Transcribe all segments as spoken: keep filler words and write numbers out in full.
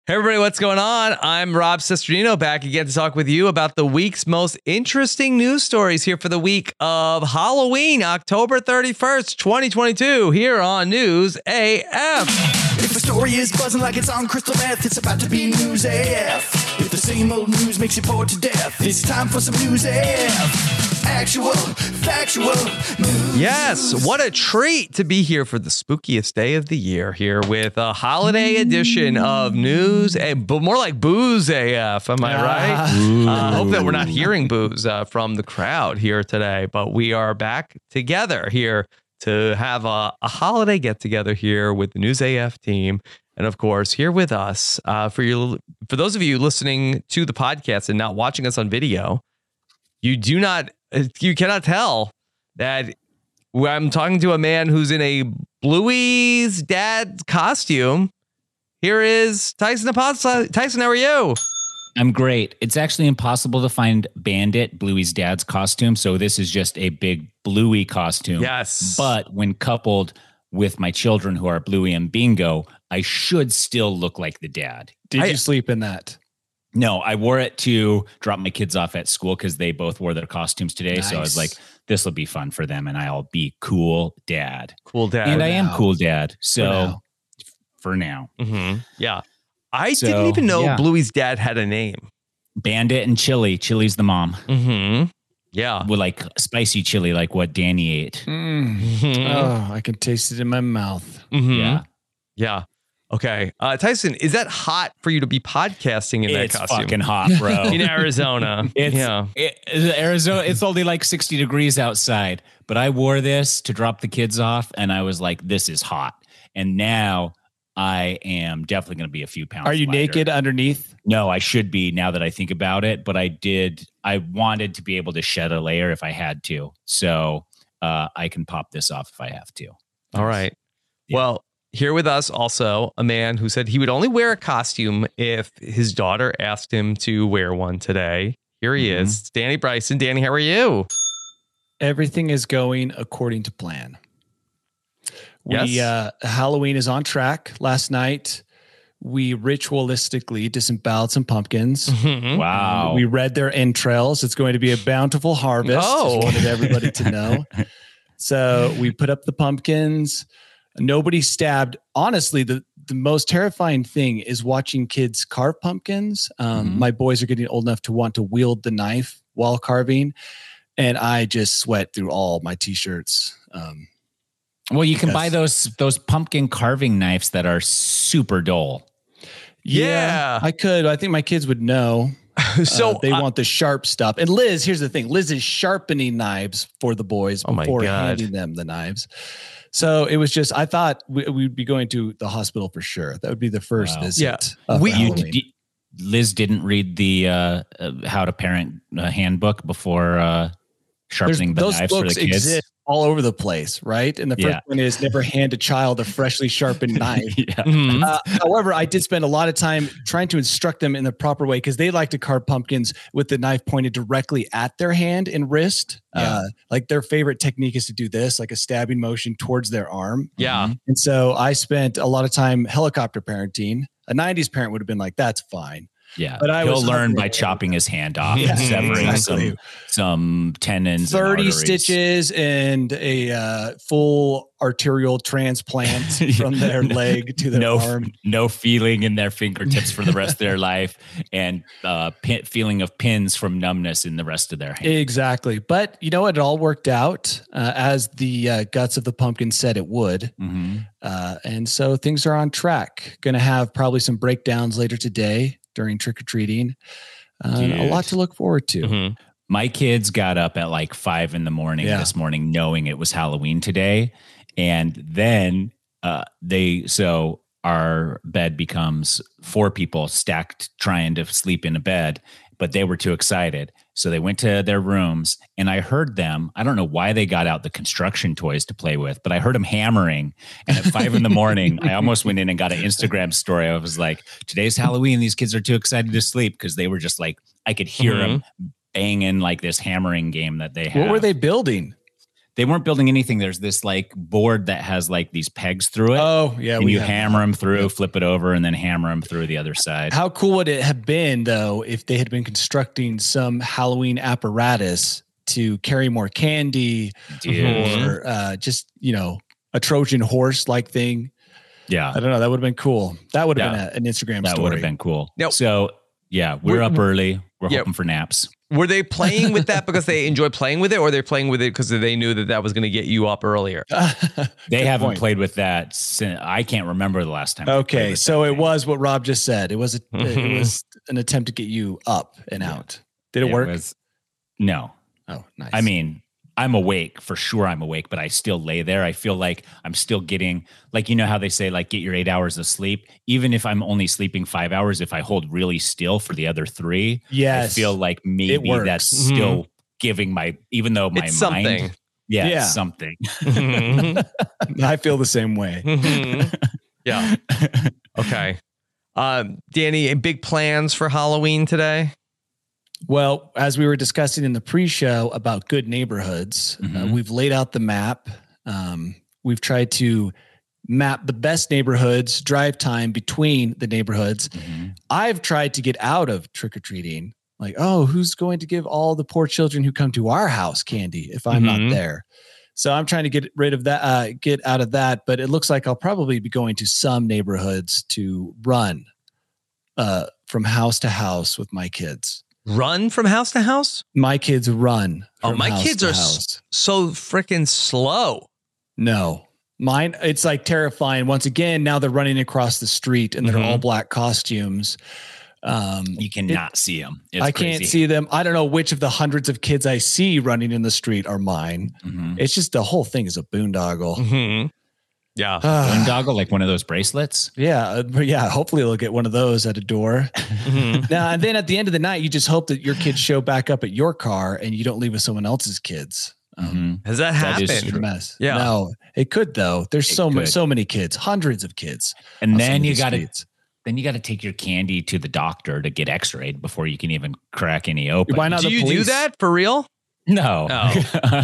Hey everybody, what's going on? I'm Rob Cesternino, back again to talk with you about the week's most interesting news stories here for the week of Halloween, October thirty-first, twenty twenty-two, here on News A F. If the story is buzzing like it's on crystal meth, it's about to be News A F. If the same old news makes you bored to death, it's time for some News A F. Actual, factual news. Yes, what a treat to be here for the spookiest day of the year here with a holiday edition of News, A- but more like Booze A F, am I right? I uh, hope that we're not hearing booze uh, from the crowd here today, but we are back together here to have a, a holiday get-together here with the News A F team. And of course, here with us, uh, for you, for those of you listening to the podcast and not watching us on video, you do not, you cannot tell that I'm talking to a man who's in a Bluey's dad costume. Here is Tyson Apostle. Tyson, how are you? I'm great. It's actually impossible to find Bandit, Bluey's dad's costume. So this is just a big Bluey costume. Yes. But when coupled with my children who are Bluey and Bingo, I should still look like the dad. Did I, you sleep in that? No, I wore it to drop my kids off at school because they both wore their costumes today. Nice. So I was like, this will be fun for them and I'll be cool dad. Cool dad. And I am now. cool dad. So For now. for now. Mm-hmm. Yeah. I So, didn't even know yeah. Bluey's dad had a name. Bandit and Chili. Chili's the mom. Mm-hmm. Yeah. With like spicy chili, like what Danny ate. Mm. Mhm. Oh, I can taste it in my mouth. Mhm. Yeah. Yeah. Okay. Uh, Tyson, is that hot for you to be podcasting in It's that costume? fucking hot, bro. In Arizona. It's yeah. it, Arizona. It's only like sixty degrees outside, but I wore this to drop the kids off, and I was like, "This is hot." And now I am definitely going to be a few pounds. Are you lighter. naked underneath? No, I should be now that I think about it. But I did. I wanted to be able to shed a layer if I had to, so uh, I can pop this off if I have to. All right. Yeah. Well, here with us also a man who said he would only wear a costume if his daughter asked him to wear one today. Here he Mhm. is. It's Danny Bryson. Danny, how are you? Everything is going according to plan. We Yes. uh, Halloween is on track. Last night, we ritualistically disemboweled some pumpkins. Mhm. Wow. We read their entrails. It's going to be a bountiful harvest. Oh. Just wanted everybody to know. So we put up the pumpkins. Nobody stabbed. Honestly, the, the most terrifying thing is watching kids carve pumpkins. Um, Mhm. My boys are getting old enough to want to wield the knife while carving. And I just sweat through all my t-shirts. Um, Well, you can Yes. buy those those pumpkin carving knives that are super dull. Yeah. I could. I think my kids would know. so Uh, they I- want the sharp stuff. And Liz, here's the thing. Liz is sharpening knives for the boys Oh my before God. handing them the knives. So it was just, I thought we, we'd be going to the hospital for sure. That would be the first Wow. visit. Yeah. of We- the You You, Halloween. d- Liz didn't read the uh, uh, how to parent uh, handbook before uh, There's- sharpening the those knives for books the kids. exist all over the place, right? And the first Yeah. one is never hand a child a freshly sharpened knife. Yeah. Mhm. Uh, however, I did spend a lot of time trying to instruct them in the proper way because they like to carve pumpkins with the knife pointed directly at their hand and wrist. Yeah. Uh, like their favorite technique is to do this, like a stabbing motion towards their arm. yeah. And so I spent a lot of time helicopter parenting. A nineties parent would have been like, that's fine. Yeah, But I he'll was learn by hoping- chopping his hand off Yeah, and severing exactly. some some tendons. and thirty arteries. stitches and a uh, full arterial transplant from their leg to their no, arm. no feeling in their fingertips for the rest of their life, and uh, pin, feeling of pins from numbness in the rest of their hand. Exactly. But you know what? It all worked out uh, as the uh, guts of the pumpkin said it would. Mhm. Uh, and so things are on track. Going to have probably some breakdowns later today during trick or treating. Uh, a Dude. lot to look forward to. Mhm. My kids got up at like five in the morning Yeah. this morning, knowing it was Halloween today, and then uh, they so our bed becomes four people stacked trying to sleep in a bed, but they were too excited. So they went to their rooms and I heard them. I don't know why they got out the construction toys to play with, but I heard them hammering. And at five in the morning, I almost went in and got an Instagram story. I was like, today's Halloween. These kids are too excited to sleep because they were just like, I could hear Mhm. them banging like this hammering game that they have. What were they building? they weren't building anything. There's this like board that has like these pegs through it. Oh, yeah. And we you have hammer that. them through, flip it over, and then hammer them through the other side. How cool would it have been, though, if they had been constructing some Halloween apparatus to carry more candy Dude. or uh, just, you know, a Trojan horse like thing? Yeah. I don't know. That would have been cool. That would have Yeah. been a, an Instagram That story. would have been cool. Nope. So, yeah, we're We're- up early. We're Yeah. hoping for naps. Were they playing with that because they enjoy playing with it, or they're playing with it because they knew that that was going to get you up earlier? They Good haven't point. played with that since I can't remember the last time. they played Okay, with so that it thing. was what Rob just said. It was a, Mhm. it was an attempt to get you up and Yeah. out. Did it, work? was- no. Oh, nice. I mean, I'm awake for sure. I'm awake, but I still lay there. I feel like I'm still getting, like, you know how they say, like, get your eight hours of sleep. Even if I'm only sleeping five hours, if I hold really still for the other three, yes, I feel like maybe works. that's Mhm. still giving my, even though my It's mind, something. yeah, Yeah. it's something. Mhm. I feel the same way. Mhm. Yeah. Okay. Um, Danny, big plans for Halloween today? Well, as we were discussing in the pre-show about good neighborhoods, uh, Mhm. we've laid out the map. Um, we've tried to map the best neighborhoods, drive time between the neighborhoods. Mhm. I've tried to get out of trick-or-treating. Like, oh, who's going to give all the poor children who come to our house candy if I'm Mhm. not there? So I'm trying to get rid of that, uh, get out of that. But it looks like I'll probably be going to some neighborhoods to run uh, from house to house with my kids. Run from house to house? My kids run. Oh, from my house kids to are s- house. so freaking slow. No, mine. It's like terrifying. Once again, now they're running across the street and they're Mhm. all black costumes. Um, You cannot see them. It's I can't crazy. see them. I don't know which of the hundreds of kids I see running in the street are mine. Mhm. It's just the whole thing is a boondoggle. Mhm. Yeah. Ah, Boondoggle, like one of those bracelets. yeah, uh, but yeah. Hopefully, they'll get one of those at a door. Mhm. Now and then, at the end of the night, you just hope that your kids show back up at your car and you don't leave with someone else's kids. Um, Mhm. Has that That is happened? It's a mess. Yeah. No, it could though. There's It so many, could. so many kids, hundreds of kids. And on some then of you these got to streets. then you got to take your candy to the doctor to get x-rayed before you can even crack any open. Why not Do the you do police? that for real? No. Oh.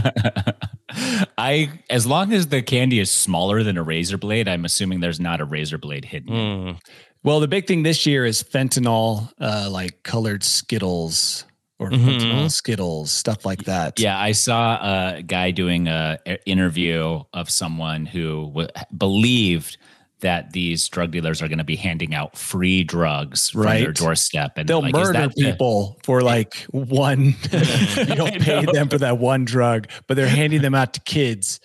I as long as the candy is smaller than a razor blade, I'm assuming there's not a razor blade hidden. Mm. Well, the big thing this year is fentanyl, uh, like colored Skittles or Mhm. fentanyl Skittles, stuff like that. Yeah, I saw a guy doing a a interview of someone who w- believed that these drug dealers are going to be handing out free drugs from their Right. doorstep, and They'll like, is murder that the- people for like one. You don't pay them for that one drug, but they're handing them out to kids.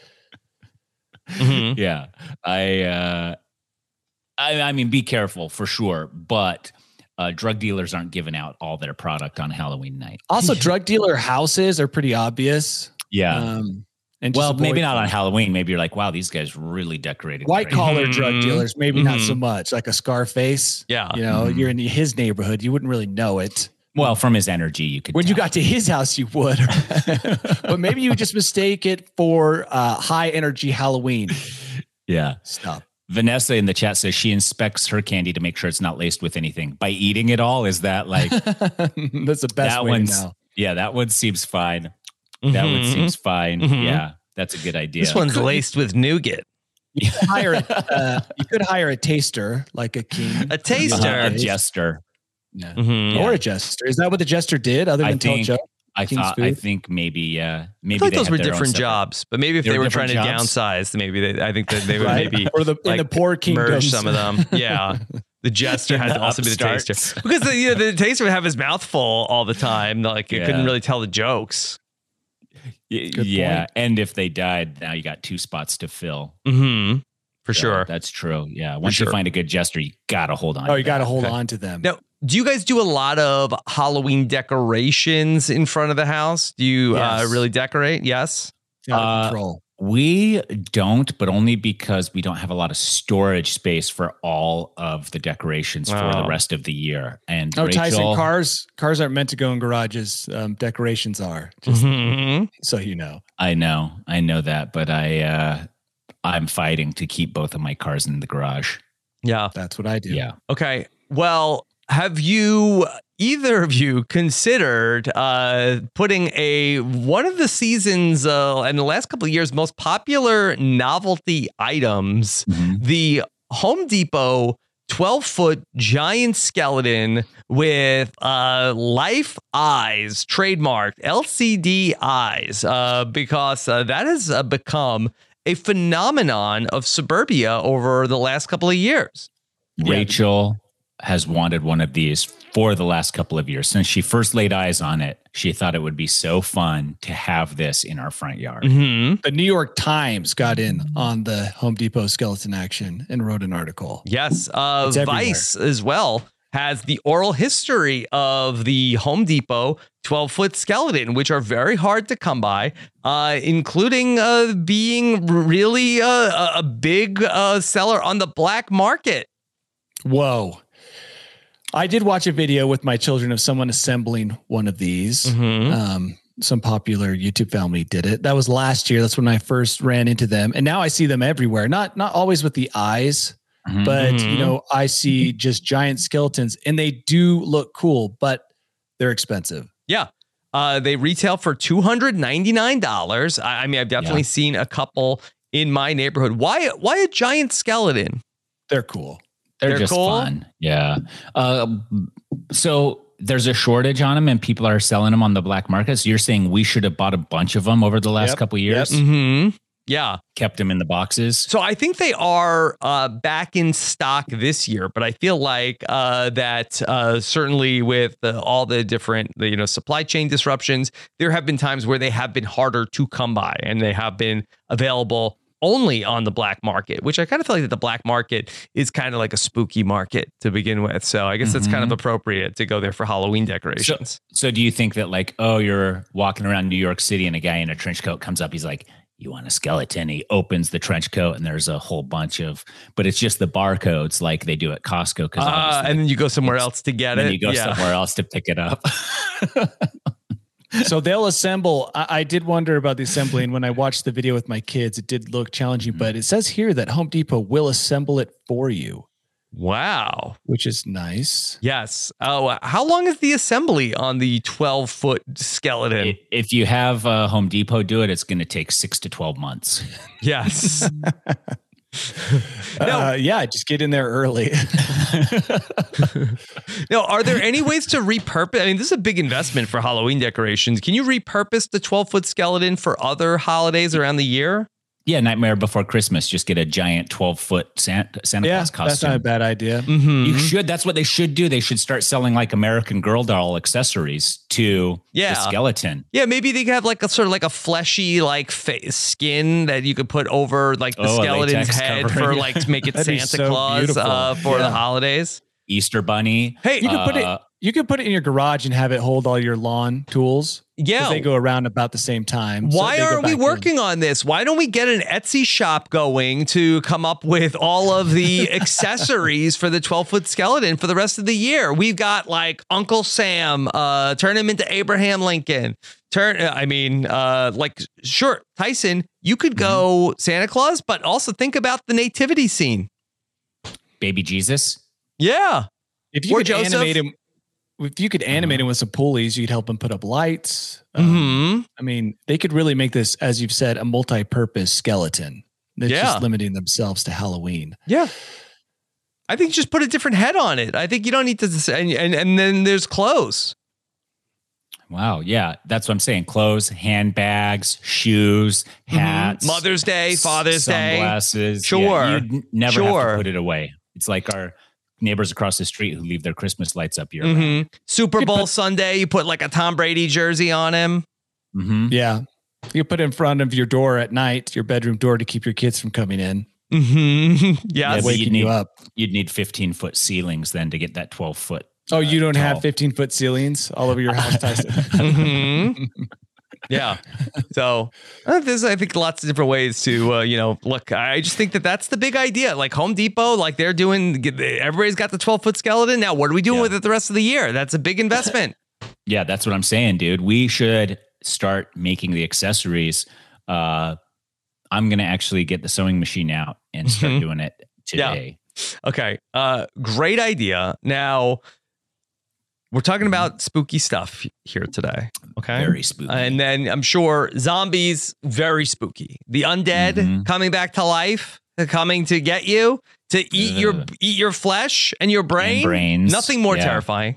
Mhm. Yeah, I, uh, I, I mean, be careful for sure, but uh, drug dealers aren't giving out all their product on Halloween night. Also, drug dealer houses are pretty obvious. Yeah. Um, and just well, maybe avoid not on them. Halloween. Maybe you're like, wow, these guys really decorated. White great. collar Mhm. drug dealers, maybe not so Mhm. much. Like a Scarface. Yeah. You know, Mhm. you're in his neighborhood. You wouldn't really know it. Well, from his energy, you could. When you tell. got to his house, you would. But maybe you just mistake it for uh, high energy Halloween yeah. stuff. Vanessa in the chat says she inspects her candy to make sure it's not laced with anything. By eating it all, is that like That's the best that way one's? to know. Yeah, that one seems fine. That one Mhm. seems fine. Mhm. Yeah, that's a good idea. This one's laced with nougat. You could hire a, uh, you could hire a taster like a king. A taster. Uh, a Taste. jester. Yeah. Mhm. Or a jester. Is that what the jester did other I than tell think- jokes? I King's thought. I food? think maybe. Yeah, I maybe feel like they those had were their own different separate- jobs, but maybe if They they were were trying to different jobs? downsize, maybe they, I think that they would Right? maybe Or the in the like, poor kingdoms. merge some of them. Yeah. The jester had The to also be the taster upstarts. because the, you know, the taster would have his mouth full all the time. Like it couldn't Yeah. really tell the jokes. Y- Good yeah, point. and if they died, now you got two spots to fill. Mm-hmm. For So sure. that's true. Yeah, once sure. you find a good jester, you gotta hold on. Oh, to you got to that. hold Okay. on to them. Now, do you guys do a lot of Halloween decorations in front of the house? Do you uh, Yes. really decorate? Yes. Out of Uh, control. We don't, but only because we don't have a lot of storage space for all of the decorations for Oh. the rest of the year. And Oh, Rachel, Tyson, cars cars aren't meant to go in garages. Um, decorations are, just Mhm. so you know. I know, I know that, but I, uh, I'm fighting to keep both of my cars in the garage. Yeah. That's what I do. Yeah. Okay. Well, have you either of you considered uh, putting a one of the season's uh, in the last couple of years most popular novelty items, Mhm. the Home Depot twelve foot giant skeleton with uh, life eyes, trademarked L C D eyes, uh, because uh, that has uh, become a phenomenon of suburbia over the last couple of years. Rachel has wanted one of these for the last couple of years. Since she first laid eyes on it, she thought it would be so fun to have this in our front yard. Mm-hmm. The New York Times got in on the Home Depot skeleton action and wrote an article. Yes. Uh, It's everywhere. Vice as well has the oral history of the Home Depot twelve foot skeleton, which are very hard to come by, uh, including uh, being really uh, a a big uh, seller on the black market. Whoa. I did watch a video with my children of someone assembling one of these. Mhm. Um, some popular YouTube family did it. That was last year. That's when I first ran into them. And now I see them everywhere. Not not always with the eyes, Mhm. but Mhm. you know, I see just giant skeletons and they do look cool, but they're expensive. Yeah. Uh, they retail for two hundred ninety-nine dollars. I, I mean, I've definitely Yeah. seen a couple in my neighborhood. Why, why a giant skeleton? They're cool. They're, They're just cool? fun. Yeah. Uh, so there's a shortage on them and people are selling them on the black market. So you're saying we should have bought a bunch of them over the last Yep. couple of years, Mm-hmm. Yeah. kept them in the boxes. So I think they are uh, back in stock this year, but I feel like uh, that uh, certainly with uh, all the different, the, you know, supply chain disruptions, there have been times where they have been harder to come by and they have been available only on the black market, which I kind of feel like that the black market is kind of like a spooky market to begin with. So I guess that's kind of Mhm. appropriate to go there for Halloween decorations. So do you think that like, oh, you're walking around New York City and a guy in a trench coat comes up, he's like, you want a skeleton? He opens the trench coat and there's a whole bunch of, but it's just the barcodes like they do at Costco. Cause Uh, obviously and then you go somewhere it's- else to get then it. you go Yeah. somewhere else to pick it up. So they'll assemble. I, I did wonder about the assembly. And when I watched the video with my kids, it did look challenging, but it says here that Home Depot will assemble it for you, Wow. which is nice. Yes. Oh, how long is the assembly on the twelve foot skeleton? I- if you have uh, Home Depot do it, it's going to take six to twelve months. Yes. No. Uh, yeah, just get in there early. Now, are there any ways to repurpose? I mean, this is a big investment for Halloween decorations. Can you repurpose the twelve foot skeleton for other holidays around the year? Yeah, Nightmare Before Christmas. Just get a giant twelve foot Santa, Santa Yeah, Claus that's not a costume. bad idea. Mm-hmm. You should. That's what they should do. They should start selling like American Girl doll accessories to Yeah. the skeleton. Yeah, maybe they could have like a sort of like a fleshy like fa- skin that you could put over like the Oh, a skeleton's latex head covering. for like to make it That'd be Santa so Claus beautiful. uh, for Yeah. the holidays. Easter Bunny. Hey, You can put Uh, it. You can put it in your garage and have it hold all your lawn tools. 'Cause yeah. they go around about the same time. So Why they go aren't we back in. working on this? Why don't we get an Etsy shop going to come up with all of the accessories for the twelve foot skeleton for the rest of the year? We've got like Uncle Sam, uh, turn him into Abraham Lincoln. Turn, I mean, uh, like, sure, Tyson, you could go Santa Claus, but also think about the nativity scene. Baby Jesus. Yeah. If you Or could Joseph. animate him, if you could animate him with some pulleys, you'd help him put up lights. Um, hmm I mean, they could really make this, as you've said, a multi-purpose skeleton. They're Yeah. just limiting themselves to Halloween. Yeah. I think just put a different head on it. I think you don't need to, and, and, and then there's clothes. Wow. Yeah. That's what I'm saying. Clothes, handbags, shoes, hats. Mother's Day, Father's Day. sunglasses. Sure. Yeah, you'd n- never have Sure. to put it away. It's like our neighbors across the street who leave their Christmas lights up year round. Mm-hmm. Super could Bowl put- Sunday, you put like a Tom Brady jersey on him. Mm-hmm. Yeah. You put it in front of your door at night, your bedroom door, to keep your kids from coming in, Mm-hmm. Yeah, Yes. but you'd waking you need- up. You'd need fifteen foot ceilings then to get that twelve foot. Oh, you don't have tall. fifteen foot ceilings all over your house, Tyson. Mhm. Yeah. So uh, there's, I think, lots of different ways to, uh, you know, look. I just think that that's the big idea. Like Home Depot, like they're doing. get- Everybody's got the twelve foot skeleton. Now, what are we doing Yeah. with it the rest of the year? That's a big investment. Yeah, that's what I'm saying, dude. We should start making the accessories. Uh, I'm gonna actually get the sewing machine out and start Mhm. doing it Yeah. today. Okay. Uh, great idea. Now, we're talking about spooky stuff here today. Okay. Very spooky. And then I'm sure zombies, very spooky. The undead Mhm. coming back to life, coming to get you, to eat your Ugh. eat your flesh and your brain. And brains. Nothing more Yeah. terrifying.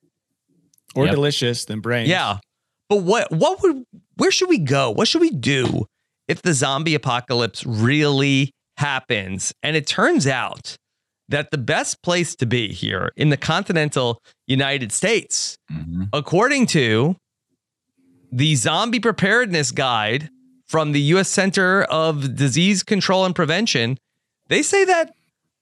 Or Yep. delicious than brains. Yeah. But what what would where should we go? What should we do if the zombie apocalypse really happens? And it turns out that the best place to be here in the continental United States, Mhm. according to the Zombie Preparedness Guide from the U S Center of Disease Control and Prevention, they say that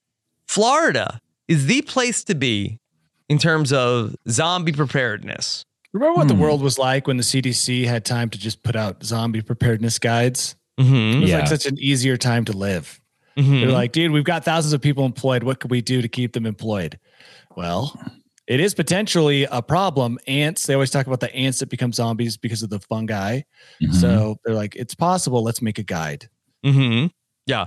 Florida is the place to be in terms of zombie preparedness. Remember what the Hmm. world was like when the C D C had time to just put out zombie preparedness guides? It Mm-hmm. was Yeah. like such an easier time to live. Mm-hmm. They're like, dude, we've got thousands of people employed. What could we do to keep them employed? Well, it is potentially a problem. Ants, they always talk about the ants that become zombies because of the fungi. Mhm. So they're like, it's possible. Let's make a guide. Mm-hmm. Yeah.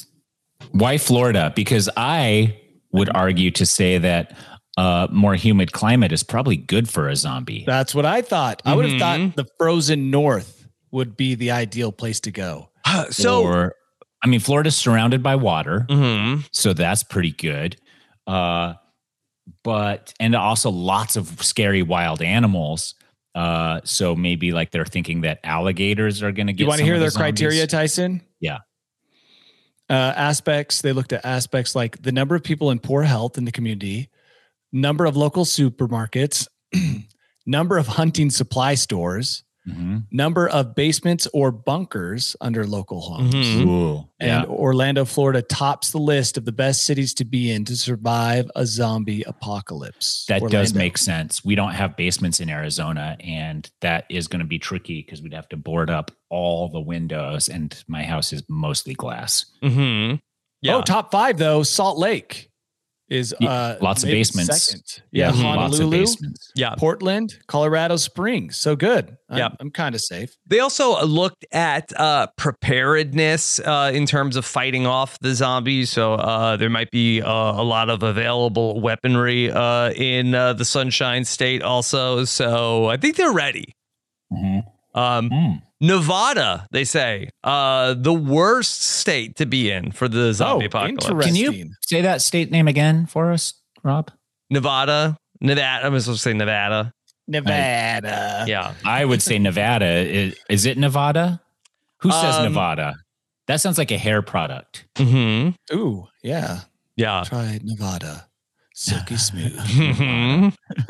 Why Florida? Because I would argue to say that uh, more humid climate is probably good for a zombie. That's what I thought. I would have Mhm. thought the frozen north would be the ideal place to go. So, or, I mean, Florida's surrounded by water, Mhm. so that's pretty good. Uh, but and also lots of scary wild animals. Uh, so maybe like they're thinking that alligators are going to get. You want to some hear of their the zombies. criteria, Tyson? Yeah. Uh, aspects, they looked at aspects like the number of people in poor health in the community, number of local supermarkets, number of hunting supply stores, Mhm. number of basements or bunkers under local homes. Mhm. Ooh, yeah. And Orlando, Florida tops the list of the best cities to be in to survive a zombie apocalypse. That does Orlando. make sense. We don't have basements in Arizona, and that is going to be tricky because we'd have to board up all the windows, and my house is mostly glass. Mm-hmm. Yeah. Oh, top five though. Salt Lake is Yeah, uh, lots of maybe basements. second. Yeah, Mhm. lots of Honolulu, basements. yeah. Portland, Colorado Springs. So good. I'm, Yeah. I'm kind of safe. They also looked at uh, preparedness uh, in terms of fighting off the zombies. So uh, there might be uh, a lot of available weaponry uh, in uh, the Sunshine State also. So I think they're ready. Mhm. Um, Mm. Nevada, they say, uh, the worst state to be in for the zombie Oh, apocalypse. interesting. Can you say that state name again for us, Rob? Nevada, Nevada. I'm supposed to say Nevada. Nevada. Yeah. I would say Nevada. Is, is it Nevada? Who says Um, Nevada? That sounds like a hair product. Mm-hmm. Ooh, yeah. Yeah. Try Nevada. Silky smooth. Mhm.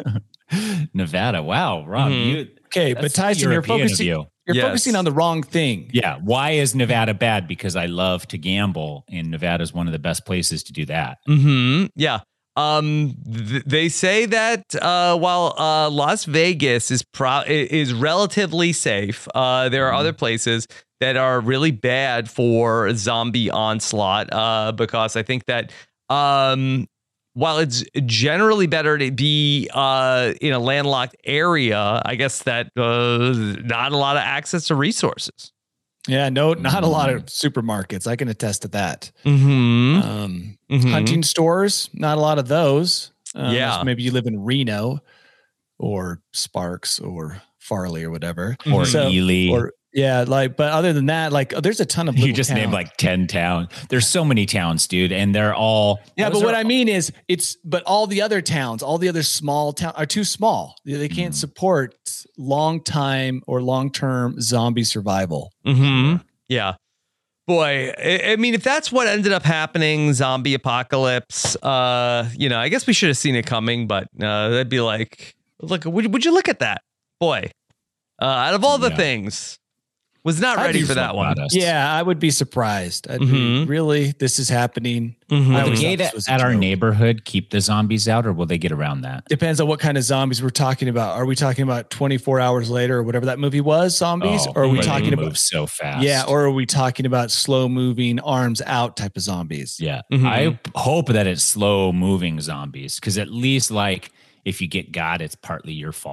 Nevada. Wow, Rob. Mhm. You, Okay, but that's Tyson, you're European of focusing. you. You're Yes. focusing on the wrong thing. Yeah. Why is Nevada bad? Because I love to gamble, and Nevada is one of the best places to do that. Hmm. Yeah. Um. Th- they say that uh, while uh, Las Vegas is pro- i- is relatively safe, uh, there are Mhm. other places that are really bad for zombie onslaught. Uh, because I think that um, while it's generally better to be uh in a landlocked area, I guess that uh, not a lot of access to resources. Yeah, no, not a lot of supermarkets. I can attest to that. Hmm. Um, Mhm. Hunting stores, not a lot of those. Um, Yeah. unless maybe you live in Reno or Sparks or Farley or whatever. Or Mhm. Ely. Or yeah, like, but other than that, like, there's a ton of you little just named towns. like ten towns. There's so many towns, dude, and they're all Yeah, those but what are- I mean is, it's but all the other towns, all the other small towns are too small. They they can't Mm. support long time or long term zombie survival. Hmm. Yeah. Boy, I, I mean, if that's what ended up happening, zombie apocalypse, uh, you know, I guess we should have seen it coming, but uh, that'd be like, look, would, would you look at that? Boy, uh, out of all the Yeah. things, was not I'd ready be for that one. Us. Yeah, I would be surprised. I'd be, Mhm. really, this is happening. Mhm. I Will the always thought gate this at, was a at our joke. neighborhood keep the zombies out, or will they get around that? Depends on what kind of zombies we're talking about. Are we talking about twenty-four hours later or whatever that movie was, zombies? Oh, or are we where they talking move about so fast? yeah, or are we talking about slow moving arms out type of zombies? yeah. Mhm. I hope that it's slow moving zombies, because at least like if you get got, it's partly your fault.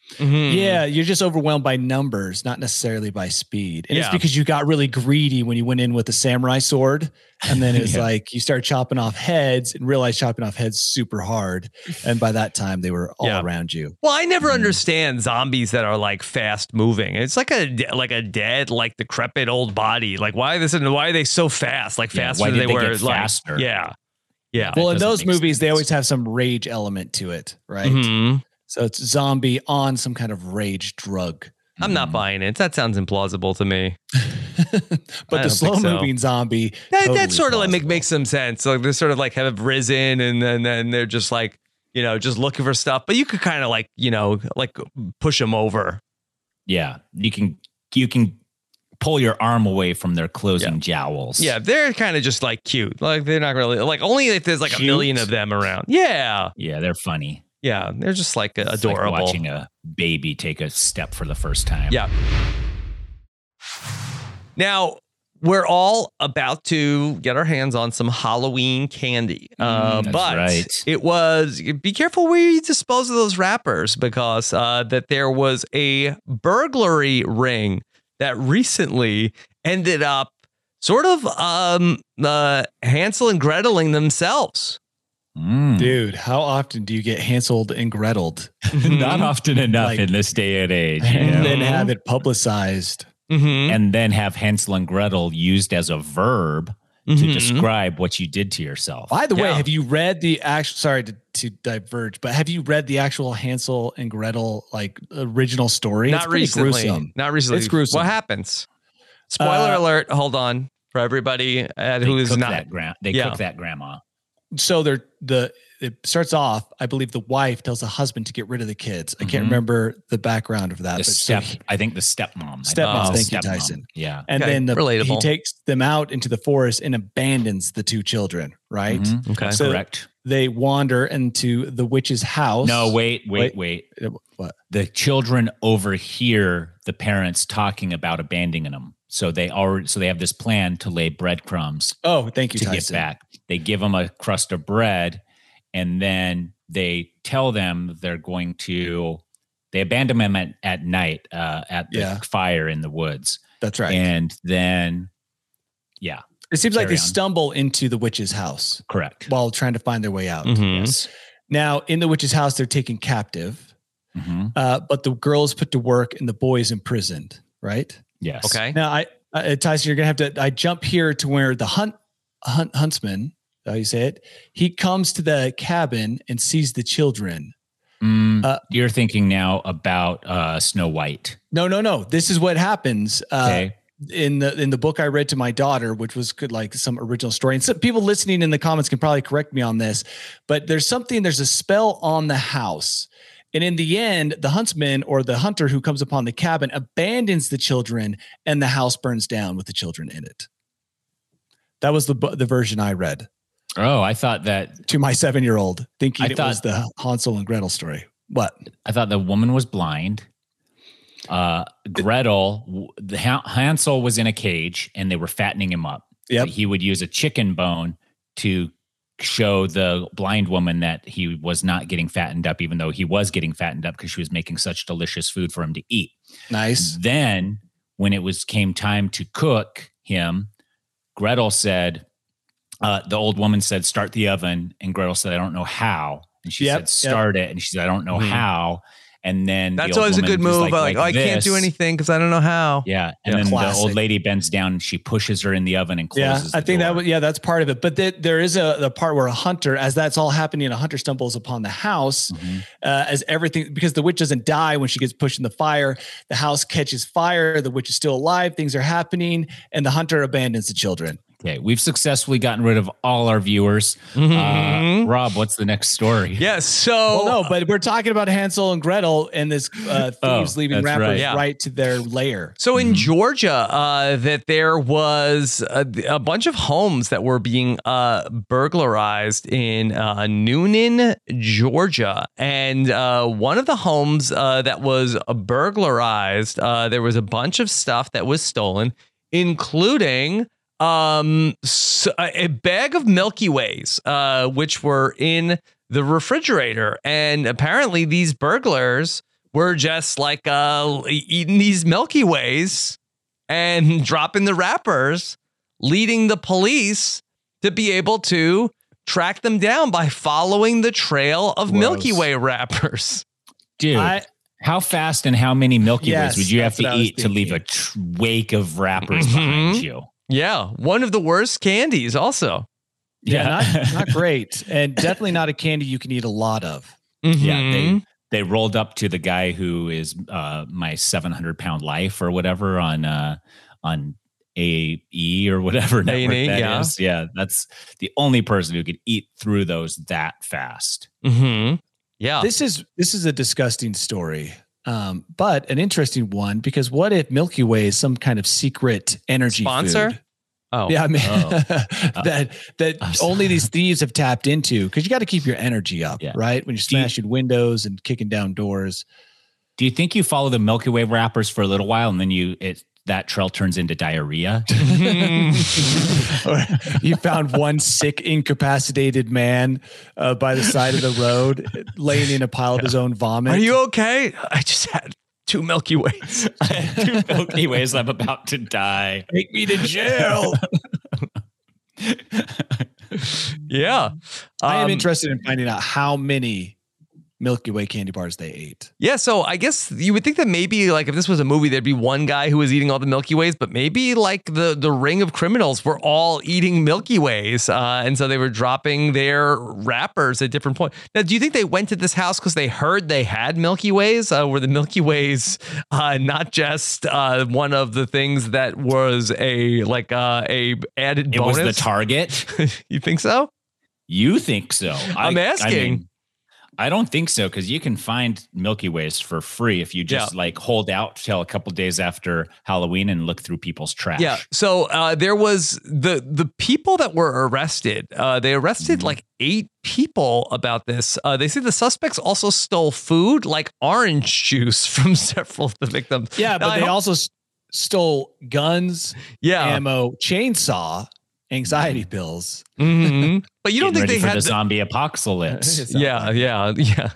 Mhm. Yeah, you're just overwhelmed by numbers, not necessarily by speed. And Yeah. it's because you got really greedy when you went in with a samurai sword. And then it's Yeah. like you start chopping off heads and realize chopping off heads super hard. And by that time, they were all Yeah. around you. Well, I never understand zombies that are like fast moving. It's like a like a dead, like decrepit old body. Like why this? Why are they so fast? Like Yeah, faster why than did they, they were. get Like, faster? yeah, yeah. Well, in doesn't those make movies, they sense. always have some rage element to it, right? Mhm. So it's zombie on some kind of rage drug. I'm not buying it. That sounds implausible to me. But I the don't think slow so. moving zombie. That, totally that sort of like make, plausible. makes some sense. Like they sort of like have risen and then then they're just like, you know, just looking for stuff. But you could kind of like, you know, like push them over. Yeah, you can you can pull your arm away from their closing jowls. Yeah, they're kind of just like cute. Like they're not really like only if there's like a Cute? million of them around. Yeah. yeah, they're funny. Yeah. They're just like It's adorable. like watching a baby take a step for the first time. Yeah. Now, we're all about to get our hands on some Halloween candy. Uh, Mm, that's but right. it was, be careful where you dispose of those wrappers because uh, that there was a burglary ring that recently ended up sort of um, uh, Hansel and Greteling themselves. Mm. Dude, how often do you get Hanseled and Greteled Not often enough Like- in this day and age. and yeah. then have it publicized? Mhm. And then have Hansel and Gretel used as a verb to Mhm. describe what you did to yourself. By the way, Yeah. have you read the actual, sorry to, to diverge, but have you read the actual Hansel and Gretel like original story? Not It's pretty recently. gruesome. Not recently. It's gruesome. What happens? Spoiler Uh, alert. Hold on for everybody uh, They who is cook not. that gra- they Yeah. cook that grandma. So they're the it starts off, I believe the wife tells the husband to get rid of the kids. I can't Mhm. remember the background of that. The but so step, he- I think the stepmom. I Stepmom, think it's thank the you, stepmom. Tyson. Yeah. and Okay, then the, relatable. he takes them out into the forest and abandons the two children, right? Mhm. Okay. So- Correct. They wander into the witch's house. No, wait, wait, Wait. wait. Uh, What? The children overhear the parents talking about abandoning them. So they already, so they have this plan to lay breadcrumbs Oh, thank you, to Tyson. get back. They give them a crust of bread, and then they tell them they're going to. They abandon them at, at night uh, at the Yeah. fire in the woods, That's right. and then, yeah, it seems like carry they on. stumble into the witch's house correct. while trying to find their way out. Mhm. Yes. Now, in the witch's house, they're taken captive, Mhm. uh, but the girl's put to work and the boy's imprisoned, right? Yes. Okay. Now, I, uh, Tyson, you're gonna have to. I jump here to where the hunt, hunt huntsman, how you say it? He comes to the cabin and sees the children. Mm, Uh, you're thinking now about uh, Snow White. No, no, no. This is what happens. Uh, Okay. in the in the book I read to my daughter, which was good, like some original story. And some people listening in the comments can probably correct me on this, but there's something. There's a spell on the house, and in the end, the huntsman or the hunter who comes upon the cabin abandons the children, and the house burns down with the children in it. That was the bu- the version I read Oh, I thought that to my seven year old, thinking I it was thought- the Hansel and Gretel story. What? I thought the woman was blind. Uh, Gretel, w- the Han- Hansel was in a cage, and they were fattening him up. Yep. He would use a chicken bone to show the blind woman that he was not getting fattened up, even though he was getting fattened up because she was making such delicious food for him to eat. Nice. Then, when it was came time to cook him, Gretel said, uh, the old woman said, "Start the oven," and Gretel said, "I don't know how." And she Yep, said, yep. "Start it," and she said, "I don't know Mhm. how." And then the That's old always a woman good was move. Like, oh, I can't do this. anything because I don't know how. Yeah, and Yeah. then the Classic. old lady bends down and she pushes her in the oven and Yeah, closes. I the think that door. was, yeah, that's part of it. But th- there is a the part where a hunter, as that's all happening, a hunter stumbles upon the house Mhm. uh, as everything, because the witch doesn't die when she gets pushed in the fire. The house catches fire. The witch is still alive. Things are happening, and the hunter abandons the children. Okay, we've successfully gotten rid of all our viewers. Mhm. Uh, Rob, what's the next story? Yes. So Well, no, but we're talking about Hansel and Gretel and this uh, thieves Oh, leaving that's wrappers right. Yeah. right to their lair. So in Mhm. Georgia, uh, that there was a, a bunch of homes that were being uh, burglarized in uh, Noonan, Georgia, and uh, one of the homes uh, that was burglarized, uh, there was a bunch of stuff that was stolen, including um, s- a bag of Milky Ways, uh, which were in the refrigerator, and apparently these burglars were just like uh, eating these Milky Ways and dropping the wrappers, leading the police to be able to track them down by following the trail of Gross. Milky Way wrappers. Dude, I- how fast and how many Milky Yes, Ways would you have that's to what I was eat to leave a tr- wake of wrappers Mhm. behind you? Yeah, one of the worst candies also. Yeah, not, not great. And definitely not a candy you can eat a lot of. Yeah, Mhm. they they rolled up to the guy who is uh, my seven hundred pound life or whatever on uh, on A E or whatever network A and E, that yeah. is. Yeah, that's the only person who could eat through those that fast. Mhm. Yeah. This is this is a disgusting story, um, but an interesting one because what if Milky Way is some kind of secret energy Sponsor? food? Oh. Yeah, I mean Oh. that that I'm sorry. only these thieves have tapped into because you got to keep your energy up, Yeah. right? When you're Do you- smashing windows and kicking down doors. Do you think you follow the Milky Way wrappers for a little while and then you it that trail turns into diarrhea? Or you found one sick, incapacitated man uh, by the side of the road, laying in a pile of his own vomit. Are you okay? I just had two Milky Ways. I have two Milky Ways. I'm about to die. Take me to jail. Yeah. I am Um, interested in finding out how many Milky Way candy bars they ate. Yeah, so I guess you would think that maybe like if this was a movie, there'd be one guy who was eating all the Milky Ways, but maybe like the the ring of criminals were all eating Milky Ways, uh, and so they were dropping their wrappers at different points. Now, do you think they went to this house because they heard they had Milky Ways? Uh, were the Milky Ways uh, not just uh, one of the things that was a like uh, a added It bonus? was the target. You think so? You think so? I'm I, asking. I, mean, I don't think so because you can find Milky Ways for free if you just Yeah. like hold out till a couple days after Halloween and look through people's trash. Yeah. So uh, there was the the people that were arrested. Uh, they arrested Mm-hmm. like eight people about this. Uh, they say the suspects also stole food like orange juice from several of the victims. Yeah, Now, but I they hope- also s- stole guns, yeah. ammo, chainsaw, anxiety pills. Mhm. But you don't Getting think ready they for had the the- zombie apocalypse? It's not yeah, like- yeah, yeah.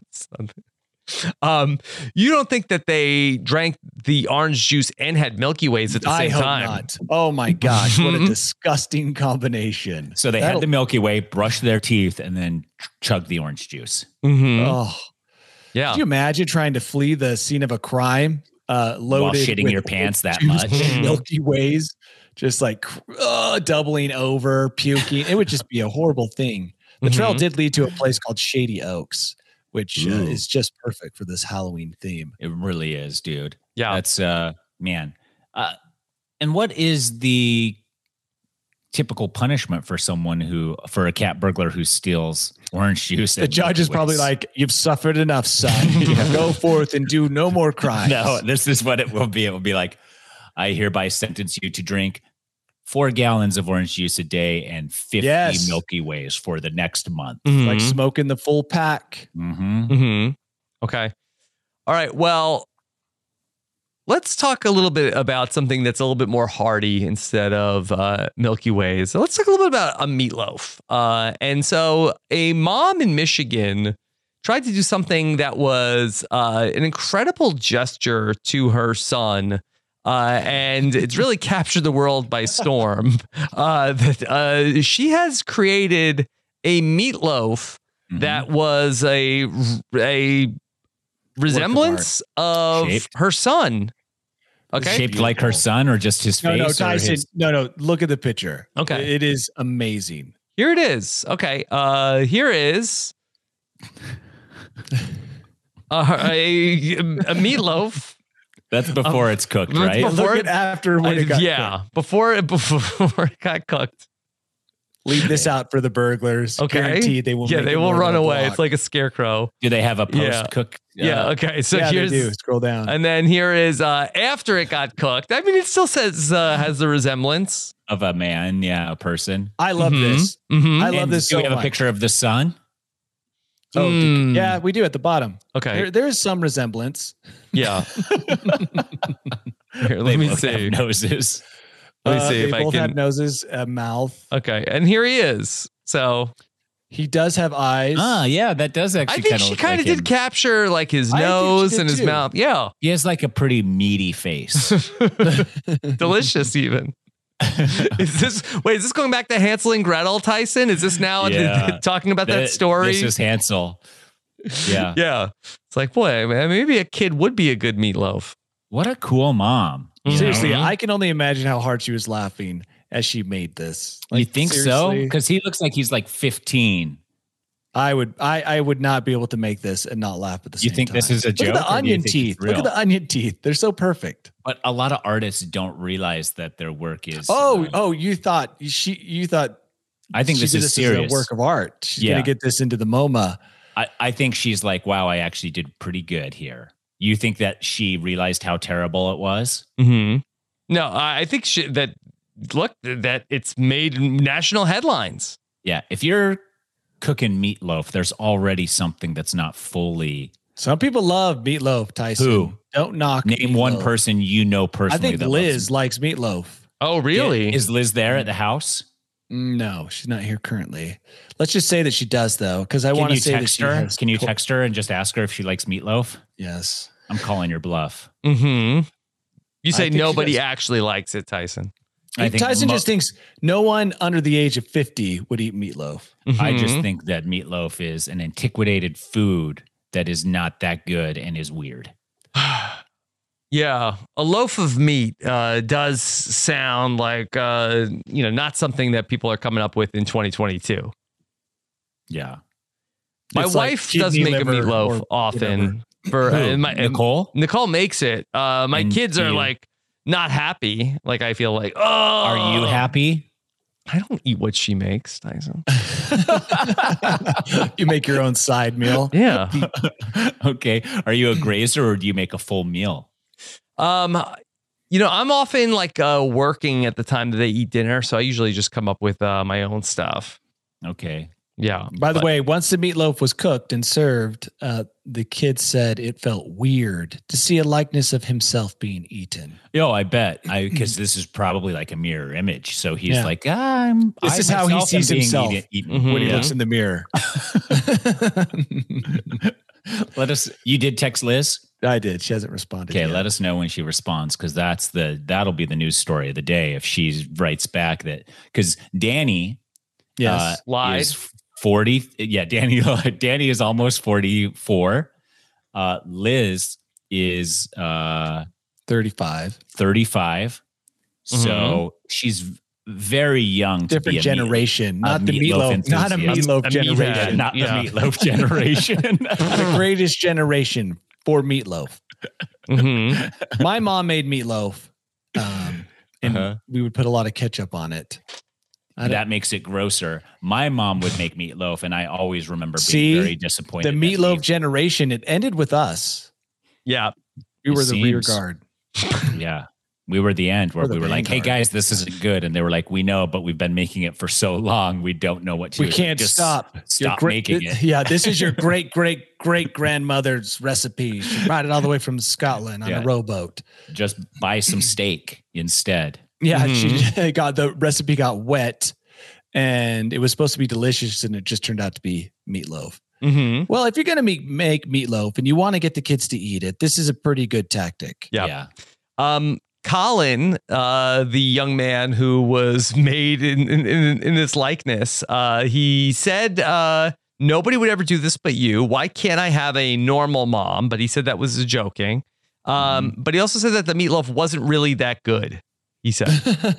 Um, you don't think that they drank the orange juice and had Milky Ways at the I same hope time? not. Oh my gosh, what a disgusting combination. So they That'll- had the Milky Way, brushed their teeth, and then ch- chugged the orange juice. Mhm. Oh, Yeah. could you imagine trying to flee the scene of a crime, uh, loaded While shitting with your pants that juice much. and Milky Ways, just like uh, doubling over, puking. It would just be a horrible thing. The trail Mhm. did lead to a place called Shady Oaks, which uh, Ooh. is just perfect for this Halloween theme. It really is, dude. Yeah. That's uh man. Uh and what is the typical punishment for someone who for a cat burglar who steals orange juice? The and judge Milky is probably Ways? like, "You've suffered enough, son. Go forth and do no more crimes." No, this is what it will be. It will be like, I hereby sentence you to drink four gallons of orange juice a day and fifty Yes. Milky Ways for the next month. Mhm. like smoking the full pack. Mm-hmm. Mm-hmm. Okay. All right. Well, let's talk a little bit about something that's a little bit more hearty instead of uh, Milky Ways. So let's talk a little bit about a meatloaf. Uh, and so, a mom in Michigan tried to do something that was uh, an incredible gesture to her son. Uh, and it's really captured the world by storm. Uh, that uh, she has created a meatloaf Mm-hmm. that was a a resemblance of Shaped. her son. Okay. Shaped like her son or just his No, face? no, or Tyson. his- No, no. Look at the picture. Okay. It is amazing. Here it is. Okay. Uh, here is uh, a, a meatloaf. That's before it's cooked, that's right? before- Look at after when Uh, it got yeah, cooked. before it before it got cooked. Leave this out for the burglars. Okay. Guaranteed they will. Yeah, make they it will more run than a away. block. It's like a scarecrow. Do they have a Yeah. post cook? Yeah. Okay. So yeah, here's they do. Scroll down. and then here is uh, after it got cooked. I mean, it still says uh, has the resemblance. of a man, yeah, a person. I love Mhm. this. Mhm. I love And this do so we have much. a picture of the son? Oh, Mm. yeah, we do at the bottom. Okay. There, there is some resemblance. Yeah. Here, They let me both have see. noses. Let me Uh, see they if I both can. have noses, a mouth. Okay, and here he is. So He does have eyes. Ah, yeah, that does actually. I think kinda she look kind of like did him. capture like his I think she nose did and his too. mouth. Yeah, He has like a pretty meaty face. delicious even. Is this wait? Is this going back to Hansel and Gretel, Tyson? Is this now Yeah. talking about that story? This is Hansel. Yeah. Yeah, it's like boy, man, maybe a kid would be a good meatloaf. What a cool mom. you Seriously, know? I can only imagine how hard she was laughing as she made this. you think so? seriously, Because he looks like he's like fifteen. I would, I, I would not be able to make this and not laugh at the You same think time. this is a Look joke, at the or do you onion think it's teeth. Look real? at the onion teeth. They're so perfect. But a lot of artists don't realize that their work is. Oh, uh, oh, you thought she, you thought. I think she this did is as serious. a work of art. She's Yeah. gonna get this into the MoMA. I, I think she's like, wow, I actually did pretty good here. You think that she realized how terrible it was? Mm-hmm. No, I I think she, that look that it's made national headlines. Yeah. If you're cooking meatloaf, there's already something that's not fully. Some people love meatloaf, Tyson. Who? Don't knock. Name one meatloaf. person you know I personally. think that Liz loves likes meatloaf. Oh, really? it. Is Liz there at the house? No, she's not here currently. Let's just say that she does, though, because I Can want to you say that text she her? has Can you co- text her and just ask her if she likes meatloaf? Yes. I'm calling your bluff. Mm-hmm. You I say think she nobody does. actually likes it, Tyson. I think Tyson mo- just thinks no one under the age of fifty would eat meatloaf. I just Mhm. think that meatloaf is an antiquated food that is not that good and is weird. Yeah, a loaf of meat uh, does sound like uh, you know not something that people are coming up with in twenty twenty-two. Yeah. My It's like wife does kidney make a liver meatloaf or often. For uh, Who? my, Nicole? Nicole makes it. Uh, my And kids are you- like not happy. Like I feel like, oh, Are you happy? I don't eat what she makes, Tyson. You make your own side meal. Yeah. Okay. Are you a grazer or do you make a full meal? Um, you know, I'm often like uh, working at the time that they eat dinner, so I usually just come up with uh, my own stuff. Okay. Yeah. By the But- way, once the meatloaf was cooked and served, uh, the kid said it felt weird to see a likeness of himself being eaten. Yo, I bet. I because this is probably like a mirror image. So he's Yeah. like, ah, I'm. This I is how he myself am sees being himself eaten- eaten. Mhm. When he Yeah. looks in the mirror. Let us. You did text Liz. I did. She hasn't responded. Okay, yet. let us know when she responds because that's the that'll be the news story of the day if she writes back that because Danny Yes. uh, Lied. is forty. Yeah, Danny Danny is almost forty-four. Uh, Liz is uh, thirty-five. thirty-five. So Mhm. she's very young. to be Different a meat- generation. a Not the meatloaf meatloaf. Not a enthusiast. meatloaf A meathead. generation. not the Yeah. meatloaf generation. The greatest generation for meatloaf. Mhm. My mom made meatloaf. Um, and Uh-huh. we would put a lot of ketchup on it. I don't- That makes it grosser. My mom would make meatloaf, and I always remember being See? very disappointed. the that meatloaf we- generation, it ended with us. Yeah. We It were the rear seems. guard. Yeah. We were the end where We're the we were like, hey vanguard. guys, this isn't good. And they were like, we know, but we've been making it for so long. We don't know what to We do. can't Just stop. Your Stop great- making it. Yeah, this is your great great great grandmother's recipe. She brought it all the way from Scotland on Yeah. a rowboat. Just buy some steak instead. Yeah, Mm-hmm. she got the recipe got wet, and it was supposed to be delicious, and it just turned out to be meatloaf. Mm-hmm. Well, if you're gonna make, make meatloaf and you want to get the kids to eat it, this is a pretty good tactic. Yeah. Yeah. Um, Colin, uh, the young man who was made in in, in, in this likeness, uh, he said, uh, nobody would ever do this but you. Why can't I have a normal mom? But he said that was joking. Um, But he also said that the meatloaf wasn't really that good. He said,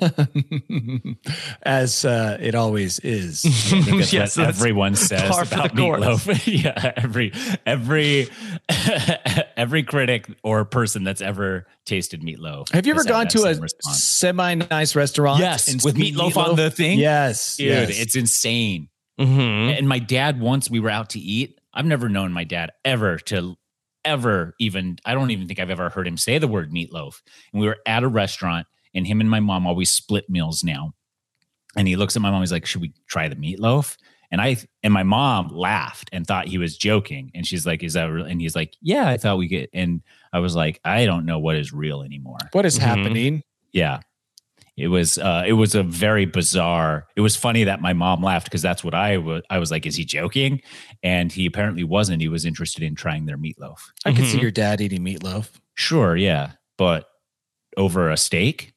As uh, it always is. I think that's Yes, what that's everyone says par for about the course. meatloaf. Yeah, every every every critic or person that's ever tasted meatloaf. Have you ever has had gone that to same a response. semi nice restaurant? Yes, and with seen meatloaf on the thing? Yes, Dude, yes. it's insane. Mhm. And my dad, once we were out to eat, I've never known my dad ever to ever even, I don't even think I've ever heard him say the word meatloaf. And we were at a restaurant and him and my mom always split meals now. And he looks at my mom, he's like, should we try the meatloaf? And I, and my mom laughed and thought he was joking. And she's like, is that real? And he's like, yeah, I thought we get, and I was like, I don't know what is real anymore. What is Mhm. happening? Yeah. It was uh, it was a very bizarre. It was funny that my mom laughed because that's what I was. I was like, "Is he joking?" And he apparently wasn't. He was interested in trying their meatloaf. I could see Mhm. your dad eating meatloaf. Sure, yeah, but over a steak.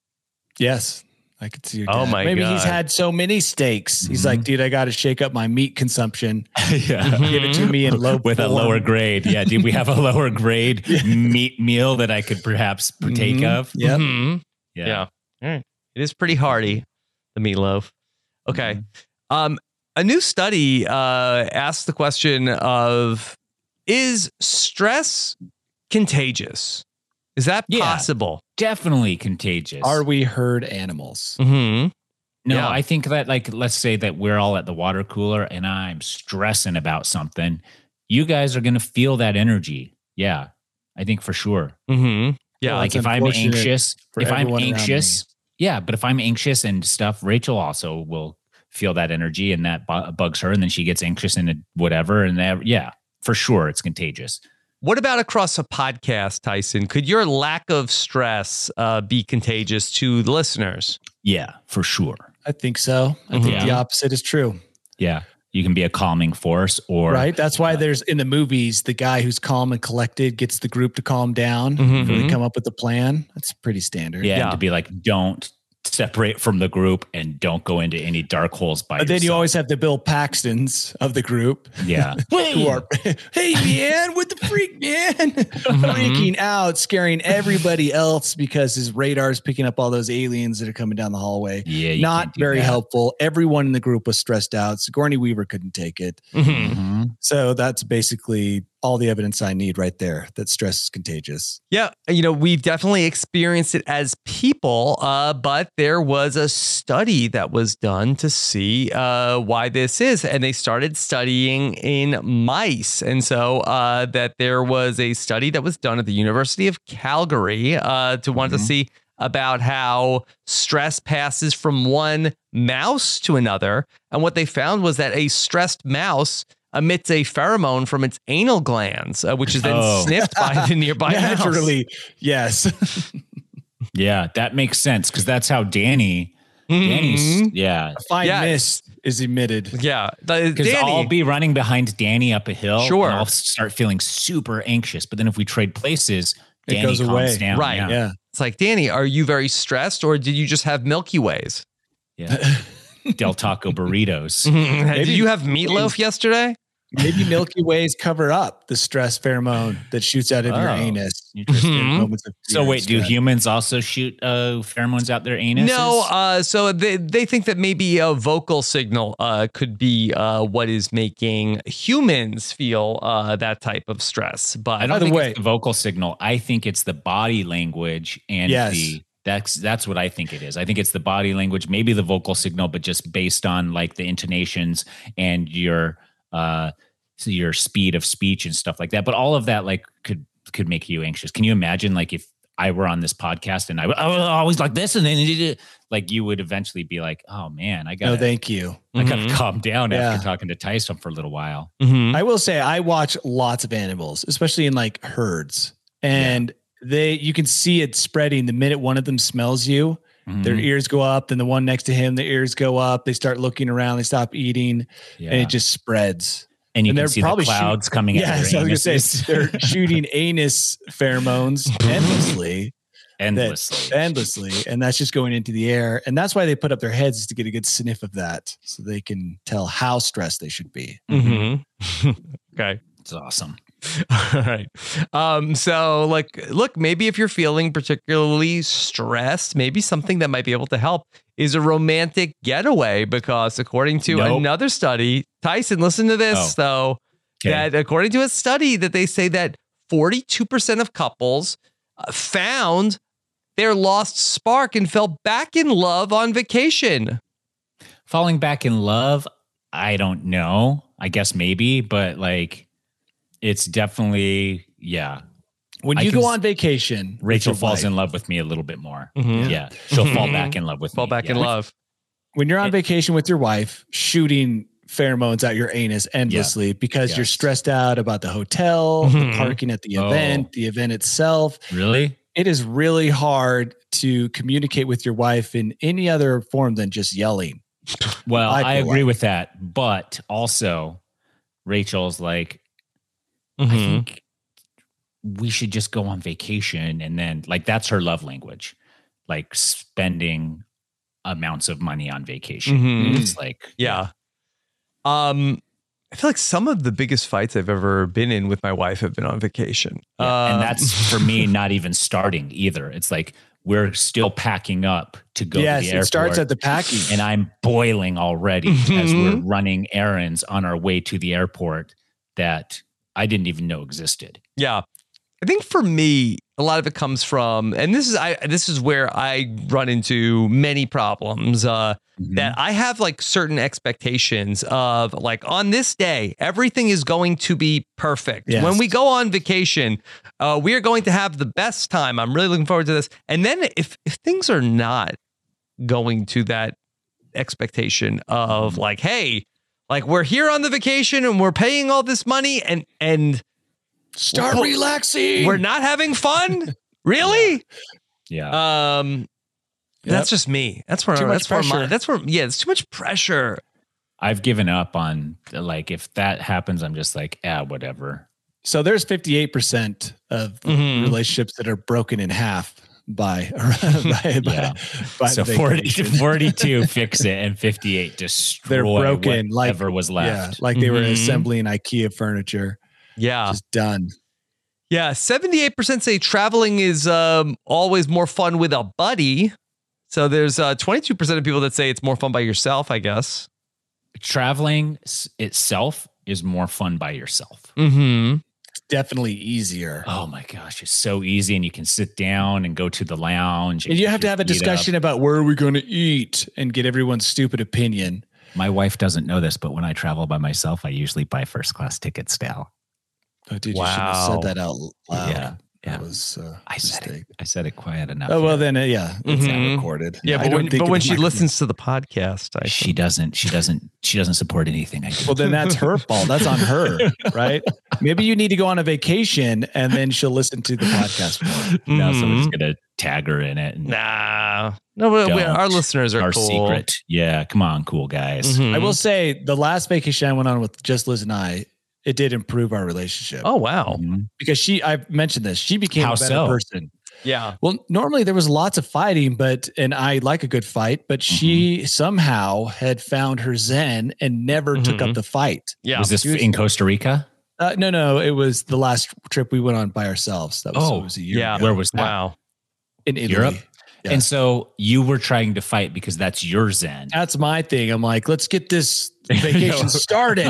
Yes, I could see your dad. Oh my Maybe he's God. had so many steaks. He's Mhm. like, dude, I got to shake up my meat consumption. Yeah. Give it to me in low with a form. lower grade. Yeah. Do we have a lower grade meat meal that I could perhaps partake Mhm. of? Yep. Mhm. Yeah. All right. It is pretty hearty, the meatloaf. Okay. Mhm. Um, a new study uh, asked the question of, is stress contagious? Is that Yeah. possible? Definitely contagious. Are we herd animals? Mm-hmm. No, Yeah. I think that, like, let's say that we're all at the water cooler and I'm stressing about something. You guys are going to feel that energy. Yeah. I think for sure. Mm-hmm. Yeah. Well, Like it's if I'm unfortunate anxious, for if I'm everyone around anxious, yeah, but if I'm anxious and stuff, Rachel also will feel that energy and that bu- bugs her. And then she gets anxious and it- whatever. And that, yeah, for sure. It's contagious. What about across a podcast, Tyson? Could your lack of stress uh, be contagious to the listeners? Yeah, for sure. I think so. I think Mhm. the opposite is true. Yeah. You can be a calming force or Right. That's why there's in the movies, the guy who's calm and collected gets the group to calm down. Mhm. Really come up with a plan. That's pretty standard. yeah, Yeah. and to be like, don't separate from the group and don't go into any dark holes by But then you yourself. always have the Bill Paxtons of the group Yeah. who are, hey man, what the freak, man? Freaking out, scaring everybody else because his radar is picking up all those aliens that are coming down the hallway. Yeah. you Not can't do very that. helpful. Everyone in the group was stressed out. Sigourney Weaver couldn't take it. Mhm. Mhm. So that's basically all the evidence I need right there that stress is contagious. Yeah, you know, we've definitely experienced it as people, uh, but there was a study that was done to see uh, why this is. And they started studying in mice. And so uh, that there was a study that was done at the University of Calgary uh, to want Mhm. to see about how stress passes from one mouse to another. And what they found was that a stressed mouse emits a pheromone from its anal glands, uh, which is then Oh. sniffed by the nearby mouse. Naturally, yes. Yeah, that makes sense because that's how Danny, Danny's, Mhm. yeah. Fine Yes. mist is emitted. Yeah, the, Because Danny. I'll be running behind Danny up a hill. Sure. And I'll start feeling super anxious. But then if we trade places, It Danny goes calms away. down. Right. Yeah. Yeah. It's like, Danny, are you very stressed, or did you just have Milky Ways? Yeah. Del Taco burritos. Did you have meatloaf yesterday? Maybe Milky Ways cover up the stress pheromone that shoots out of your Oh. anus. Interesting. in Mhm. moments of So fear wait, and do stress. humans also shoot uh, pheromones out their anus? No, uh, so they, they think that maybe a vocal signal uh, could be uh, what is making humans feel uh, that type of stress. I But don't By the think way- it's the vocal signal. I think it's the body language and Yes. the that's that's what I think it is. I think it's the body language, maybe the vocal signal, but just based on like the intonations and your uh so your speed of speech and stuff like that. But all of that like could could make you anxious. Can you imagine like if I were on this podcast and I, I was always like this and then like you would eventually be like, oh man, I No, gotta thank you. I gotta Mhm. calm down Yeah. after talking to Tyson for a little while. Mhm. I will say I watch lots of animals, especially in like herds, and they you can see it spreading the minute one of them smells you. Their Mhm. ears go up, then the one next to him, the ears go up. They start looking around. They stop eating, Yeah. and it just spreads. and you and can they're see the probably shoot- clouds coming out Yeah, of so I your was gonna say anuses. they're shooting anus pheromones endlessly, endlessly. that, endlessly, and that's just going into the air. And that's why they put up their heads is to get a good sniff of that, so they can tell how stressed they should be. Mhm. Okay. It's awesome. All right. Um, so like, look, maybe if you're feeling particularly stressed, maybe something that might be able to help is a romantic getaway, because according to Nope. another study, Tyson, listen to this Oh. though, Okay. that according to a study that they say that forty-two percent of couples uh, found their lost spark and fell back in love on vacation. Falling back in love, I don't know. I guess maybe, but like it's definitely, yeah. When I you can go s- on vacation, with Rachel your falls wife, in love with me a little bit more. Mhm. Yeah. She'll fall Mhm. back in love with Fall me. back in Yeah. love. when you're on It- vacation with your wife, shooting pheromones out your anus endlessly because you're Yes. stressed out about the hotel, Mhm. the parking at the Oh. event, the event itself. Really? it is really hard to communicate with your wife in any other form than just yelling. Well, I, I feel agree like. with that. But also, Rachel's like, I Mhm. think we should just go on vacation. And then, like, that's her love language, like spending amounts of money on vacation. Mhm. It's like, Yeah. Um, I feel like some of the biggest fights I've ever been in with my wife have been on vacation. Yeah, and Um, that's for me not even starting either. It's like we're still packing up to go yes, to the it airport. starts at the packing. and I'm boiling already as Mhm. we're running errands on our way to the airport that I didn't even know existed. Yeah. I think for me, a lot of it comes from, and this is I this is where I run into many problems. Uh, Mhm. that I have like certain expectations of like on this day, everything is going to be perfect. Yes. When we go on vacation, uh, we are going to have the best time. I'm really looking forward to this. And then if if things are not going to that expectation of like, hey, like we're here on the vacation and we're paying all this money and and Start Well, relaxing. we're not having fun? Really? Yeah. Um that's just me. That's where Too much that's where my, pressure. that's where yeah, it's too much pressure. I've given up on, like, if that happens, I'm just like, ah, whatever. So there's fifty-eight percent of Mhm. relationships that are broken in half by, by, by, Yeah. by So the forty, vacation. forty-two fix it and fifty-eight destroy They're broken, like- whatever was Yeah, left. like they were Mhm. assembling IKEA furniture. Yeah. Just done. Yeah, seventy-eight percent say traveling is um, always more fun with a buddy. So there's uh, twenty-two percent of people that say it's more fun by yourself, I guess. Traveling s- itself is more fun by yourself. Mm-hmm. It's definitely easier. Oh my gosh, it's so easy, and you can sit down and go to the lounge. And you kick have to your have a feet up. discussion about where are we going to eat and get everyone's stupid opinion. My wife doesn't know this, but when I travel by myself, I usually buy first class tickets now. Oh, dude, you should have Wow. said that out loud. Yeah, yeah. That was uh, I said it. mistake. I said it quiet enough. Oh, well, here. then, uh, yeah, it's Mhm. not recorded. Yeah, I but don't when, think but of when the she microphone. listens to the podcast, I she doesn't. She doesn't. She doesn't support anything I do. Well, then that's her fault. That's on her, right? Maybe you need to go on a vacation and then she'll listen to the podcast more. Now Mhm. someone's gonna tag her in it. And Nah. No, we, we, Don't. our listeners are our cool. secret. Yeah, come on, cool guys. Mhm. I will say the last vacation I went on with just Liz and I, it did improve our relationship. Oh, wow. Mhm. Because she, I've mentioned this, she became How a better so? person. Yeah. Well, normally there was lots of fighting, but, and I like a good fight, but she somehow had found her zen and never took Mhm. up the fight. Yeah. Was this She was- in Costa Rica? Uh, no, no, it was the last trip we went on by ourselves. That was, Oh, it was a year yeah. ago. Where was that? Wow. In Italy. Europe? Yeah. And so you were trying to fight because that's your zen. That's my thing. I'm like, let's get this vacation started.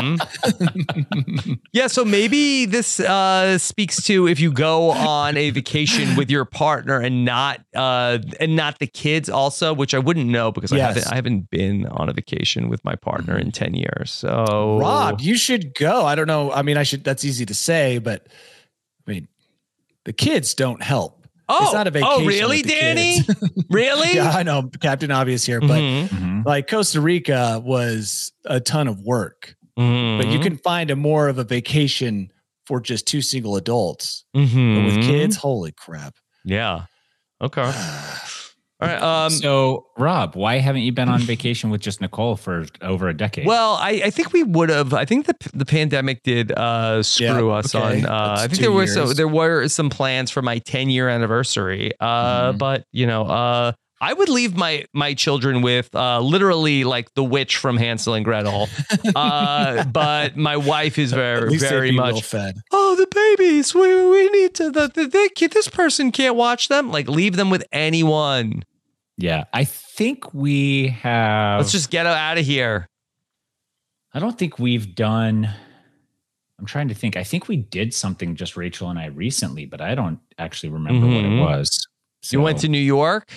Mhm. Yeah, so maybe this uh, speaks to if you go on a vacation with your partner and not uh, and not the kids also, which I wouldn't know because I Yes. haven't I haven't been on a vacation with my partner in ten years. So Rob, you should go. I don't know. I mean, I should, that's easy to say, but I mean, the kids don't help. oh, it's not a vacation oh, really, with the Danny? kids. Really? Yeah, I know, Captain Obvious here, but Mhm. Mhm. like Costa Rica was a ton of work, Mhm. but you can find a more of a vacation for just two single adults. Mhm. But with kids, holy crap. Yeah. Okay. All right. Um, so, Rob, why haven't you been on vacation with just Nicole for over a decade? Well, I, I think we would have. I think the the pandemic did uh, screw Yeah, us okay. on. Uh, That's I think two there were some years. there were some plans for my ten year anniversary. Uh, Mhm. But you know, uh, I would leave my my children with uh, literally like the witch from Hansel and Gretel. uh, but my wife is At very least they'd very be much. well fed. Oh, the babies! We we need to. The, the they, kid- this person can't watch them. Like leave them with anyone. yeah, I think we have. Let's just get out of here. I don't think we've done. I'm trying to think. I think we did something just Rachel and I recently, but I don't actually remember what it Mhm. was. You went to New York.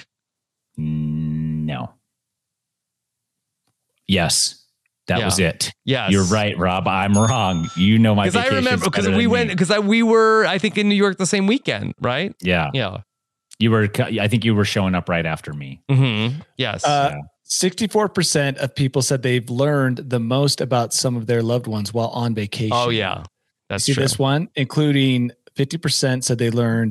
No. Yes, that Yeah. was it. Yes, You're right, Rob. I'm wrong. You know my Because I vacations remember because better we than went me. because we were I think in New York the same weekend, right? Yeah, Yeah. you were. I think you were showing up right after me. Mm-hmm. Yes. Uh, Yeah. sixty-four percent of people said they've learned the most about some of their loved ones while on vacation. oh yeah, that's See true. this one, including fifty percent said they learned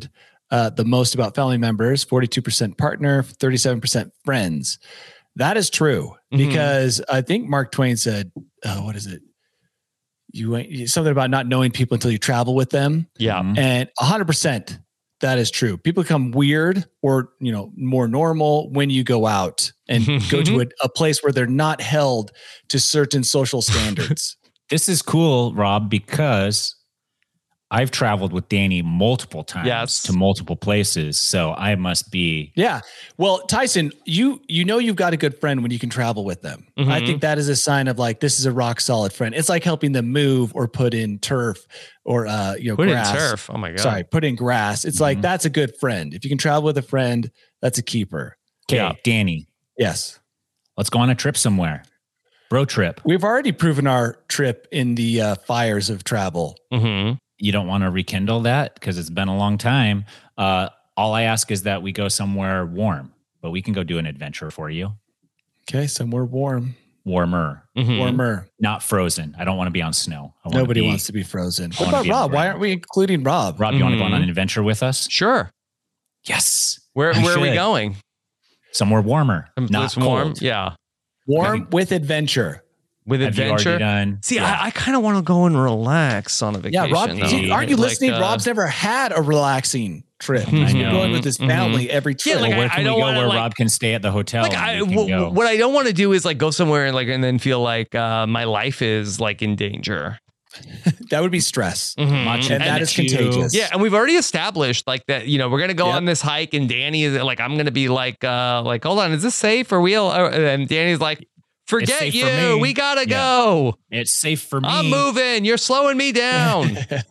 uh, the most about family members, forty-two percent partner, thirty-seven percent friends. That is true Mhm. because I think Mark Twain said, uh, what is it? You ain't something about not knowing people until you travel with them. Yeah. Mhm. And a hundred percent that is true. People become weird or, you know, more normal when you go out and go to a, a place where they're not held to certain social standards. This is cool, Rob, because I've traveled with Danny multiple times Yes. to multiple places. So I must be. Yeah. Well, Tyson, you you know you've got a good friend when you can travel with them. Mhm. I think that is a sign of like this is a rock solid friend. It's like helping them move or put in turf or uh you know Put grass. in turf. Oh my God. Sorry, put in grass. It's like Mhm. that's a good friend. If you can travel with a friend, that's a keeper. Okay, Yeah. Danny, Yes. let's go on a trip somewhere. Bro trip. We've already proven our trip in the uh, fires of travel. Mm-hmm. You don't want to rekindle that because it's been a long time. Uh, all I ask is that we go somewhere warm, but we can go do an adventure for you. Okay, somewhere warm, Warmer, Mm-hmm. warmer. not frozen. I don't want to be on snow. I wanna Nobody be- wants to be frozen. What wanna about be in the Rob? Why ground. aren't we including Rob? Rob, you want to go on Mhm. an adventure with us? Sure. Yes. Where I where are we should. going? Somewhere warmer, Someplace not cold. warm. Yeah. Warm with adventure. With Have you already adventure. done? See, Yeah. I, I kind of want to go and relax on a vacation. Yeah, Rob. though. see, aren't you Like, listening? uh, Rob's never had a relaxing trip. I He's know. going with his family every trip. Yeah, like, Well, where I- can I don't we go wanna, where like- Rob can stay at the hotel? Like and I, we can w- go? what I don't want to do is like go somewhere and like and then feel like uh, my life is like in danger. that would be stress, Machu and that is Picchu. contagious. Yeah, and we've already established like that. You know, we're gonna go Yep. on this hike, and Danny is like, I'm gonna be like, uh, like, hold on, is this safe or real? Uh, And Danny's like, forget safe you, for me. we gotta Yeah. go. It's safe for me. I'm moving. You're slowing me down.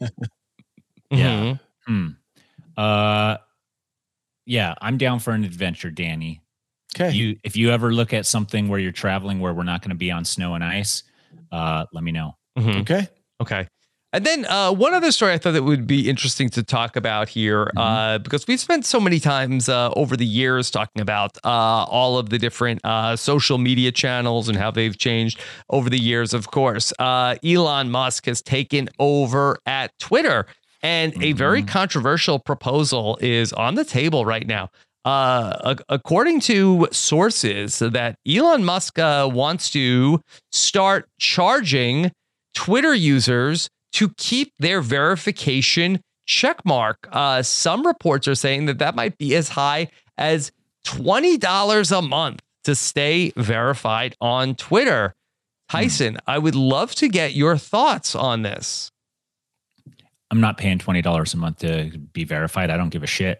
Yeah. Mhm. Hmm. Uh, yeah, I'm down for an adventure, Danny. Okay. You, if you ever look at something where you're traveling where we're not going to be on snow and ice, uh, let me know. Mhm. okay. Okay. And then uh, one other story I thought that would be interesting to talk about here, uh, because we've spent so many times uh, over the years talking about uh, all of the different uh, social media channels and how they've changed over the years, of course. Uh, Elon Musk has taken over at Twitter, and a very controversial proposal is on the table right now. Uh, ac- according to sources, that Elon Musk uh, wants to start charging Twitter users to keep their verification checkmark. Uh, some reports are saying that that might be as high as twenty dollars a month to stay verified on Twitter. Tyson, I would love to get your thoughts on this. I'm not paying twenty dollars a month to be verified. I don't give a shit.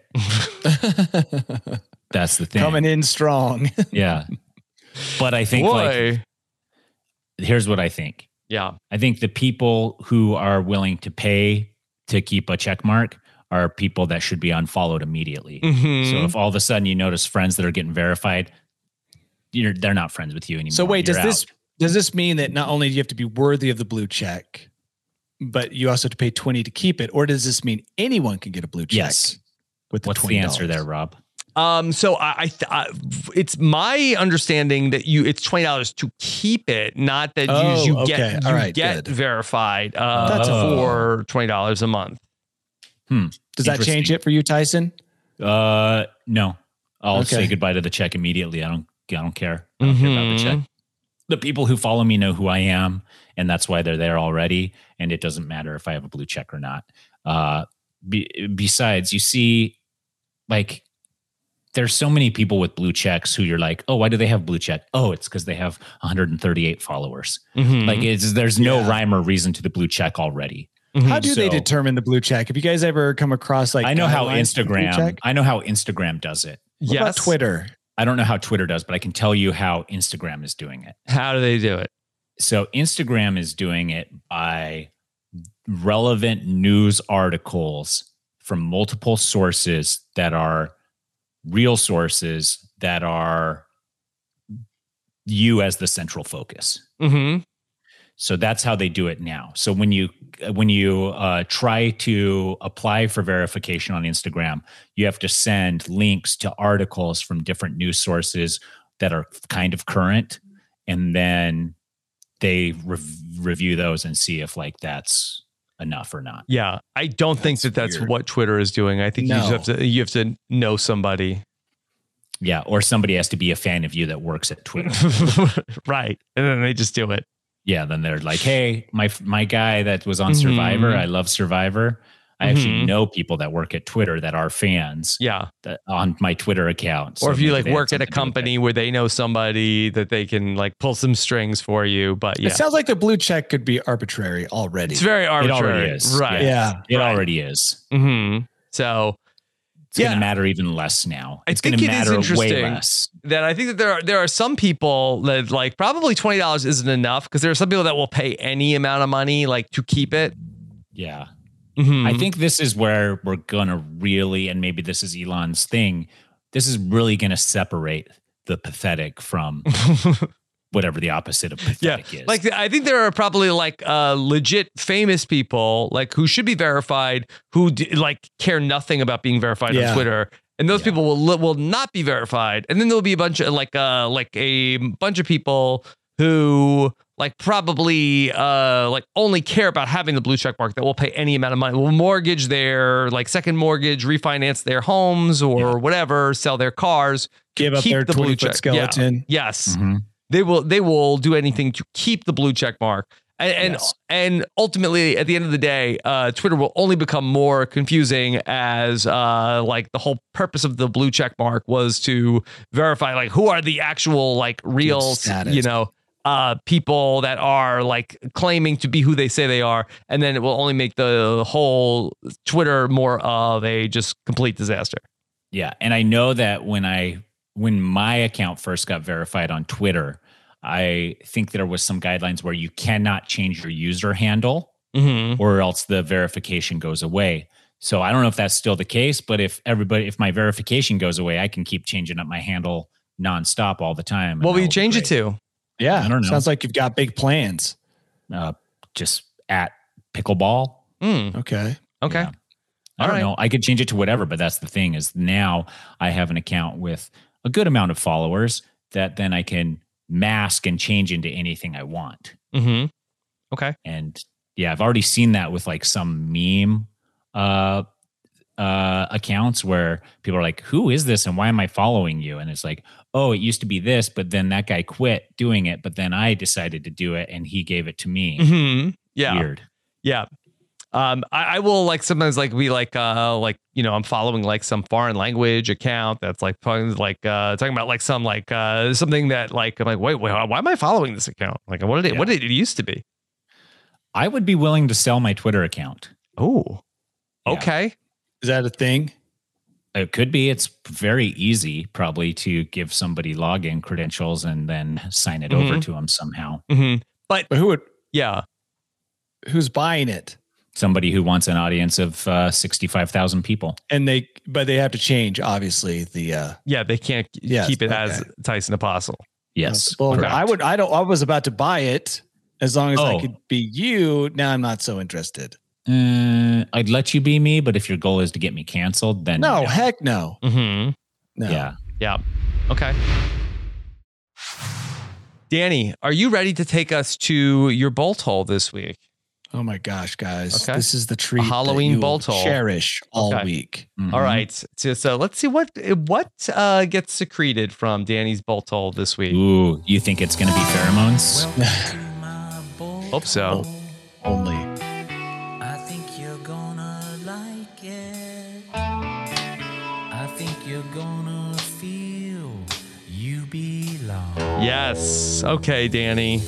That's the thing. Coming in strong. Yeah. But I think like, Boy. here's what I think. Yeah. I think the people who are willing to pay to keep a check mark are people that should be unfollowed immediately. Mhm. So if all of a sudden you notice friends that are getting verified, you're they're not friends with you anymore. So wait, does You're this out. does this mean that not only do you have to be worthy of the blue check, but you also have to pay twenty to keep it, or does this mean anyone can get a blue check? Yes. With the What's the twenty answer there, Rob? Um, so I, I, th- I, it's my understanding that you it's twenty dollars to keep it, not that Oh, you, you okay. get All you right, get good. verified uh, That's a- for twenty dollars a month. Hmm. Does that change Interesting. it for you, Tyson? Uh, no. I'll Okay. say goodbye to the check immediately. I don't. I don't care. I don't care about the check. Mhm. The people who follow me know who I am, and that's why they're there already. And it doesn't matter if I have a blue check or not. Uh, be, besides, you see, like, there's so many people with blue checks who you're like, oh, why do they have blue check? Oh, it's because they have one hundred thirty-eight followers. Mhm. Like, it's there's no Yeah. rhyme or reason to the blue check already. How do they So- determine the blue check? Have you guys ever come across like I know how guidelines for blue Instagram. check? I know how Instagram does it. What about Yes. Twitter? I don't know how Twitter does, but I can tell you how Instagram is doing it. How do they do it? So Instagram is doing it by relevant news articles from multiple sources that are real sources that are you as the central focus. Mm-hmm. So that's how they do it now. So when you when you uh, try to apply for verification on Instagram, you have to send links to articles from different news sources that are kind of current, and then they rev- review those and see if like that's enough or not. Yeah, I don't think that That's that's weird. what Twitter is doing. I think you just No. have to you have to know somebody. Yeah, or somebody has to be a fan of you that works at Twitter. Right. And then they just do it. Yeah, then they're like, "Hey, my my guy that was on Mhm. Survivor, I love Survivor. I actually Mhm. know people that work at Twitter that are fans Yeah. that, on my Twitter account." Or So if you maybe like they had work at a something to do with company where they know somebody that they can like pull some strings for you. But yeah, It sounds like the blue check could be arbitrary already. it's very it arbitrary. already is. Right. yeah. It Right. already is. hmm So It's going Yeah. to matter even less now. I It's going think to it is matter way interesting. less. that I think that there are there are some people that like probably twenty dollars isn't enough because there are some people that will pay any amount of money like to keep it. Yeah. Mhm. I think this is where we're going to really, and maybe this is Elon's thing, this is really going to separate the pathetic from whatever the opposite of yeah, pathetic is. like I think there are probably like uh, legit famous people like who should be verified who d- like care nothing about being verified Yeah. on Twitter, and those Yeah. people will li- will not be verified, and then there'll be a bunch of like uh like a bunch of people who like probably uh like only care about having the blue check mark that will pay any amount of money, will mortgage their like second mortgage, refinance their homes or Yeah. whatever, sell their cars, Give up keep their the blue twenty check. foot skeleton. Yeah. Yes. Mhm. They will they will do anything to keep the blue check mark. And and, Yes. and ultimately at the end of the day, uh, Twitter will only become more confusing as uh, like the whole purpose of the blue check mark was to verify like who are the actual like real status. you know uh, people that are like claiming to be who they say they are, and then it will only make the whole Twitter more of a just complete disaster. Yeah, and I know that when I when my account first got verified on Twitter, I think there was some guidelines where you cannot change your user handle Mm-hmm. or else the verification goes away. So I don't know if that's still the case, but if everybody if my verification goes away, I can keep changing up my handle nonstop all the time. What will you change it to? Yeah. I don't know. Sounds like you've got big plans. Uh, just at pickleball. Mm, Okay. okay. Yeah. I All don't right. know. I could change it to whatever, but that's the thing is now I have an account with a good amount of followers that then I can mask and change into anything I want. Mm-hmm. Okay. And yeah, I've already seen that with like some meme uh, uh, accounts where people are like, who is this and why am I following you? And it's like, oh, it used to be this, but then that guy quit doing it, but then I decided to do it and he gave it to me. Mm-hmm. Yeah. Weird. Yeah. Um, I, I will like sometimes like be like uh like you know I'm following like some foreign language account that's like probably, like uh talking about like some like uh something that like I'm like wait wait why am I following this account, like what did it Yeah. what did it used to be? I would be willing to sell my Twitter account. Oh, Yeah. okay. Is that a thing? It could be. It's very easy probably to give somebody login credentials and then sign it over Mhm. to them somehow. Mm-hmm. But who would Yeah. who's buying it? Somebody who wants an audience of uh, sixty-five thousand people. And they but they have to change, obviously, the uh Yeah. They can't Yes, keep it as okay. Tyson Apostle. Yes. well, correct. I would I don't I was about to buy it as long as I Oh. could be you. Now I'm not so interested. Uh, I'd let you be me, but if your goal is to get me canceled, then No, no. heck no. Mm-hmm. No. Yeah. Yeah. Okay. Danny, are you ready to take us to your bolt hole this week? Oh my gosh, guys. Okay. This is the treat. that Halloween you will bolt hole. Cherish all Okay. week. Mhm. All right. So, so let's see what what uh, gets secreted from Danny's bolt hole this week. Ooh, you think it's going to be pheromones? Hope so. Only. I think you're gonna like it. I think you're gonna feel you belong. Yes. Okay, Danny.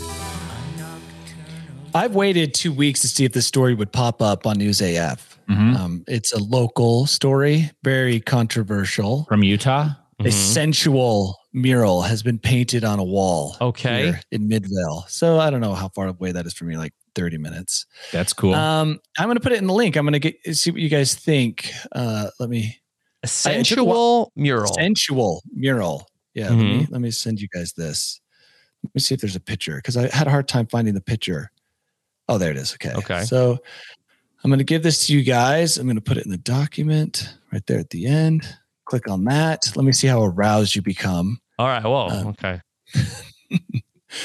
I've waited two weeks to see if this story would pop up on News A F. Mhm. Um, it's a local story, very controversial. From Utah? A Mhm. sensual mural has been painted on a wall. Okay. here in Midvale. So I don't know how far away that is from me, like thirty minutes. That's cool. Um, I'm going to put it in the link. I'm going to get see what you guys think. Uh, let me A sensual mural. sensual mural. Yeah, let Mm-hmm. me let me send you guys this. Let me see if there's a picture because I had a hard time finding the picture. Oh, there it is. Okay. Okay. So I'm going to give this to you guys. I'm going to put it in the document right there at the end. Click on that. Let me see how aroused you become. All right. Whoa. Uh, okay.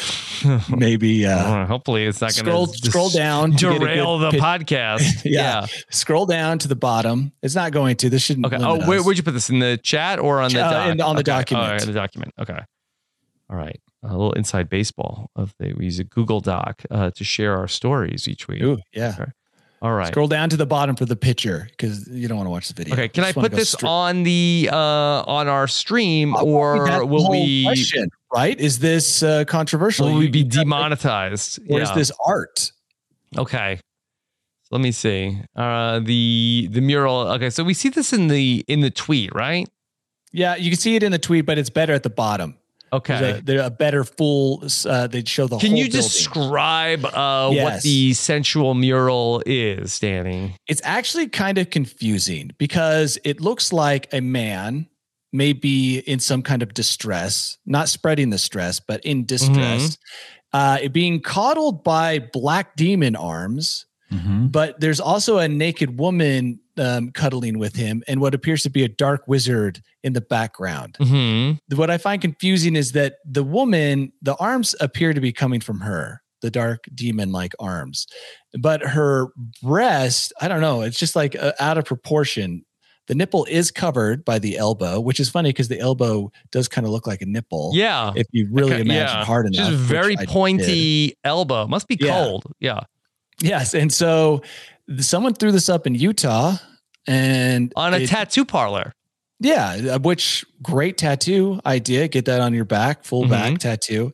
maybe uh, Uh, hopefully it's not going scroll to scroll down to get a derail good the pic- podcast. yeah. yeah. Scroll down to the bottom. It's not going to. This shouldn't. Okay. limit Oh, where, us. where'd you put this, in the chat or on the Uh, doc? in- on the Okay. document. Oh, right, the document. Okay. All right. A little inside baseball of the we use a Google Doc uh, to share our stories each week. Ooh, yeah. Okay. All right. Scroll down to the bottom for the picture because you don't want to watch the video. Okay. Can You I just wanna put go this straight- on the uh, on our stream, Uh, or that's the will whole we question, right? Is this uh, controversial? will we You- be you gotta- demonetized? Or is Yeah. this art? Okay. Let me see. Uh, the the mural. Okay, so we see this in the in the tweet, right? Yeah, you can see it in the tweet, but it's better at the bottom. Okay. There's a, they're a better full. Uh, they show the Can whole you building. describe uh, what Yes. the sensual mural is, Danny? It's actually kind of confusing because it looks like a man may be in some kind of distress, not spreading the stress, but in distress, uh, it being coddled by black demon arms. Mhm. But there's also a naked woman um, cuddling with him and what appears to be a dark wizard in the background. Mm-hmm. What I find confusing is that the woman, the arms appear to be coming from her, the dark demon like arms, but her breast, I don't know, it's just like uh, out of proportion. The nipple is covered by the elbow, which is funny because the elbow does kind of look like a nipple. Yeah. If you really Okay, imagine yeah. hard enough. Just a which very I did. pointy elbow. Must be Yeah. cold. Yeah. Yes. And so someone threw this up in Utah and On a it- tattoo parlor. Yeah, uh, which great tattoo idea. Get that on your back, full back Mhm. tattoo.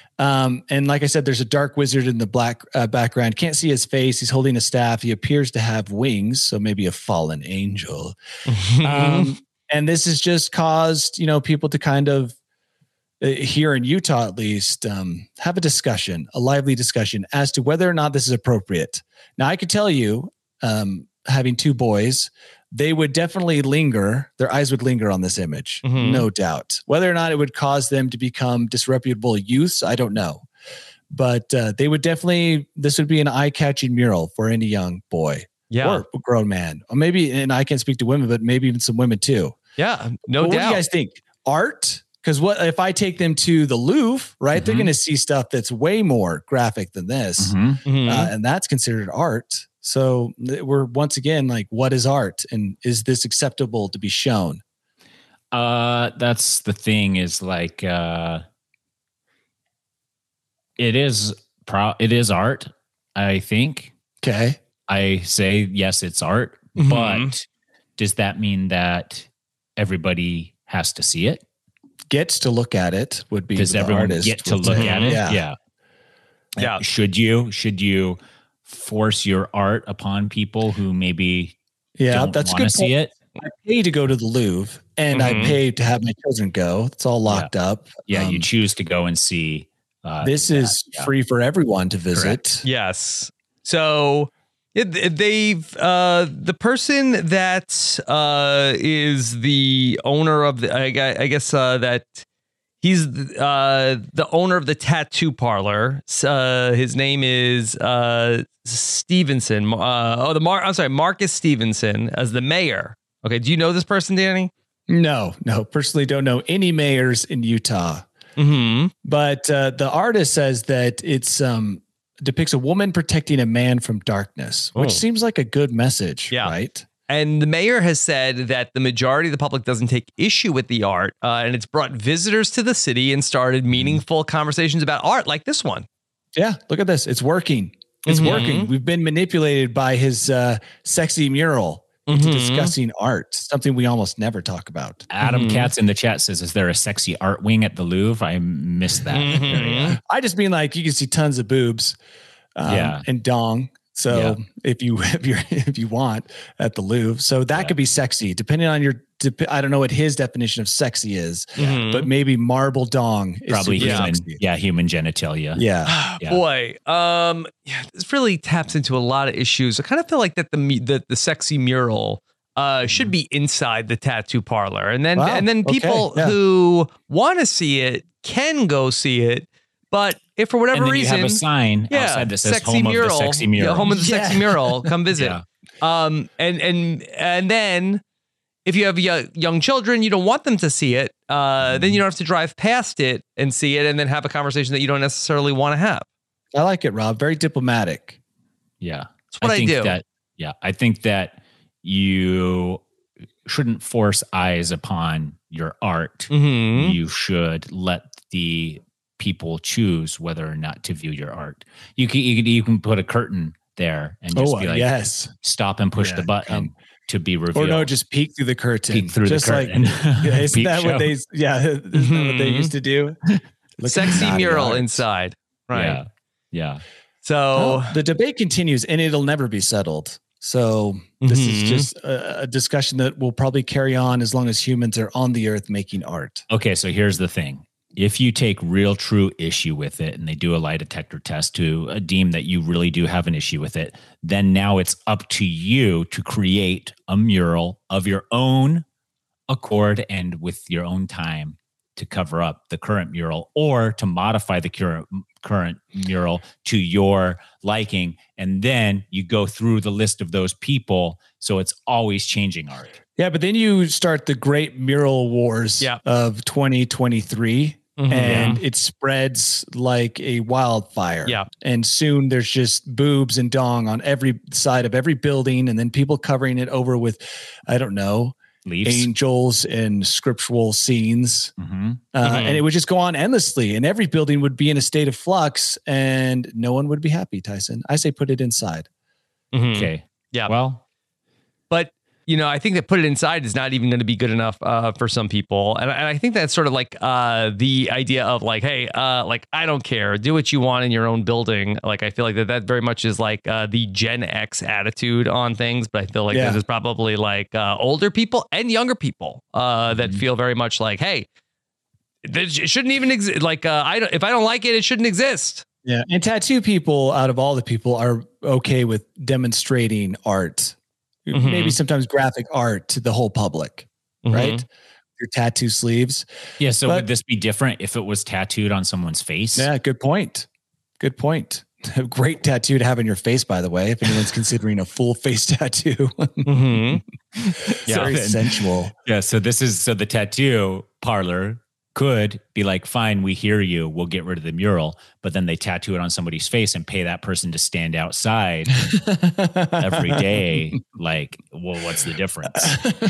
Um, and like I said, there's a dark wizard in the black uh, background. Can't see his face. He's holding a staff. He appears to have wings, so maybe a fallen angel. Um, and this has just caused, you know, people to kind of uh, here in Utah, at least, um, have a discussion, a lively discussion as to whether or not this is appropriate. Now, I could tell you, um, having two boys, they would definitely linger. Their eyes would linger on this image, Mhm. no doubt. Whether or not it would cause them to become disreputable youths, I don't know. But uh, they would definitely, this would be an eye-catching mural for any young boy yeah. or a grown man. Or maybe, and I can't speak to women, but maybe even some women too. yeah. No But what doubt. do you guys think? Art? Because what if I take them to the Louvre, right? They're Mhm. going to see stuff that's way more graphic than this. Mhm. Mhm. Uh, and that's considered art. So th- we're once again like, what is art? And is this acceptable to be shown? Uh, that's the thing is like, uh, it is pro, it is art. I think Okay. I say, yes, it's art, Mhm. but does that mean that everybody has to see it? Gets to look at it would be Does the everyone artist get to would look say. at it? Yeah. Yeah. Yeah. Should you, should you force your art upon people who maybe Yeah. don't That's a want good to see point. it? I pay to go to the Louvre and Mhm. I pay to have my children go. It's all locked up. Yeah. you Um, choose to go and see. Uh, this that, is yeah. free for everyone to visit. Yes. So it, they've uh, the person that uh, is the owner of the I, gu- I guess uh, that he's uh, the owner of the tattoo parlor. Uh, his name is uh, Stevenson. Uh, oh, the Mar- I'm sorry, Marcus Stevenson as the mayor. Okay, do you know this person, Danny? No, no, personally don't know any mayors in Utah. Mm-hmm. But uh, the artist says that it's um, depicts a woman protecting a man from darkness, which Oh. seems like a good message, Yeah. right? And the mayor has said that the majority of the public doesn't take issue with the art, uh, and it's brought visitors to the city and started meaningful conversations about art like this one. Yeah, look at this. It's working. It's Mhm. working. We've been manipulated by his uh, sexy mural into Mhm. discussing art, something we almost never talk about. Adam Mhm. Katz in the chat says, "Is there a sexy art wing at the Louvre?" I missed that. Mhm. area. I just mean like you can see tons of boobs, um, Yeah. and dong. So if you if you if you want at the Louvre, so that Yeah. could be sexy depending on your. dep- I don't know what his definition of sexy is, Mhm. but maybe marble dong is Probably super human, sexy. yeah, human genitalia. Yeah, Yeah. Boy, um, yeah, this really taps into a lot of issues. I kind of feel like that the mu- that the sexy mural uh, should be inside the tattoo parlor, and then Wow, and then okay, people yeah. who want to see it can go see it. But if for whatever And then reason, you have a sign yeah, outside that says sexy "Home mural, of the Sexy Mural." yeah, home of the Yeah. sexy mural, come visit. Yeah. Um, and and and then if you have yo- young children, you don't want them to see it. Uh, then you don't have to drive past it and see it and then have a conversation that you don't necessarily want to have. I like it, Rob. Very diplomatic. Yeah. That's what I, think do. That, yeah. I think that you shouldn't force eyes upon your art. Mhm. You should let the people choose whether or not to view your art. You can, you can, you can put a curtain there and just Oh, be like, yes. stop and push Yeah, the button come. to be revealed. Or no, just peek through the curtain. Peek through the just curtain. Like, yeah, isn't Peep that show. what they? Yeah, isn't that what they Mhm. used to do? Look at Sexy naughty mural art. inside. Right. Yeah. Yeah. So Well, the debate continues, and it'll never be settled. So this Mhm. is just a, a discussion that will probably carry on as long as humans are on the earth making art. Okay, so here's the thing. If you take real true issue with it and they do a lie detector test to uh, deem that you really do have an issue with it, then now it's up to you to create a mural of your own accord and with your own time to cover up the current mural or to modify the current current mural to your liking. And then you go through the list of those people. So it's always changing art. Yeah, but then you start the great mural wars Yeah. of twenty twenty-three. Mhm. And it spreads like a wildfire. Yeah. And soon there's just boobs and dong on every side of every building. And then people covering it over with, I don't know, Leaves. angels and scriptural scenes. Mhm. Uh, Mhm. And it would just go on endlessly. And every building would be in a state of flux and no one would be happy, Tyson. I say put it inside. Mhm. Okay. Yeah. Well, But, you know, I think that put it inside is not even going to be good enough uh, for some people. And, and I think that's sort of like uh, the idea of like, hey, uh, like, I don't care. Do what you want in your own building. Like, I feel like that that very much is like uh, the Gen X attitude on things. But I feel like Yeah. this is probably like uh, older people and younger people uh, that Mhm. feel very much like, hey, this it shouldn't even exist. Like, uh, I don't, if I don't like it, it shouldn't exist. Yeah. And tattoo people, out of all the people, are okay with demonstrating art, Mhm. maybe sometimes graphic art to the whole public, Mhm. right? Your tattoo sleeves. yeah. So But- would this be different if it was tattooed on someone's face? Yeah, good point. Good point. A great tattoo to have on your face, by the way, if anyone's considering a full face tattoo. Mhm. Yeah. Very And- sensual. Yeah. So this is so the tattoo parlor could be like, fine, we hear you. We'll get rid of the mural, but then they tattoo it on somebody's face and pay that person to stand outside every day. Like, well, what's the difference?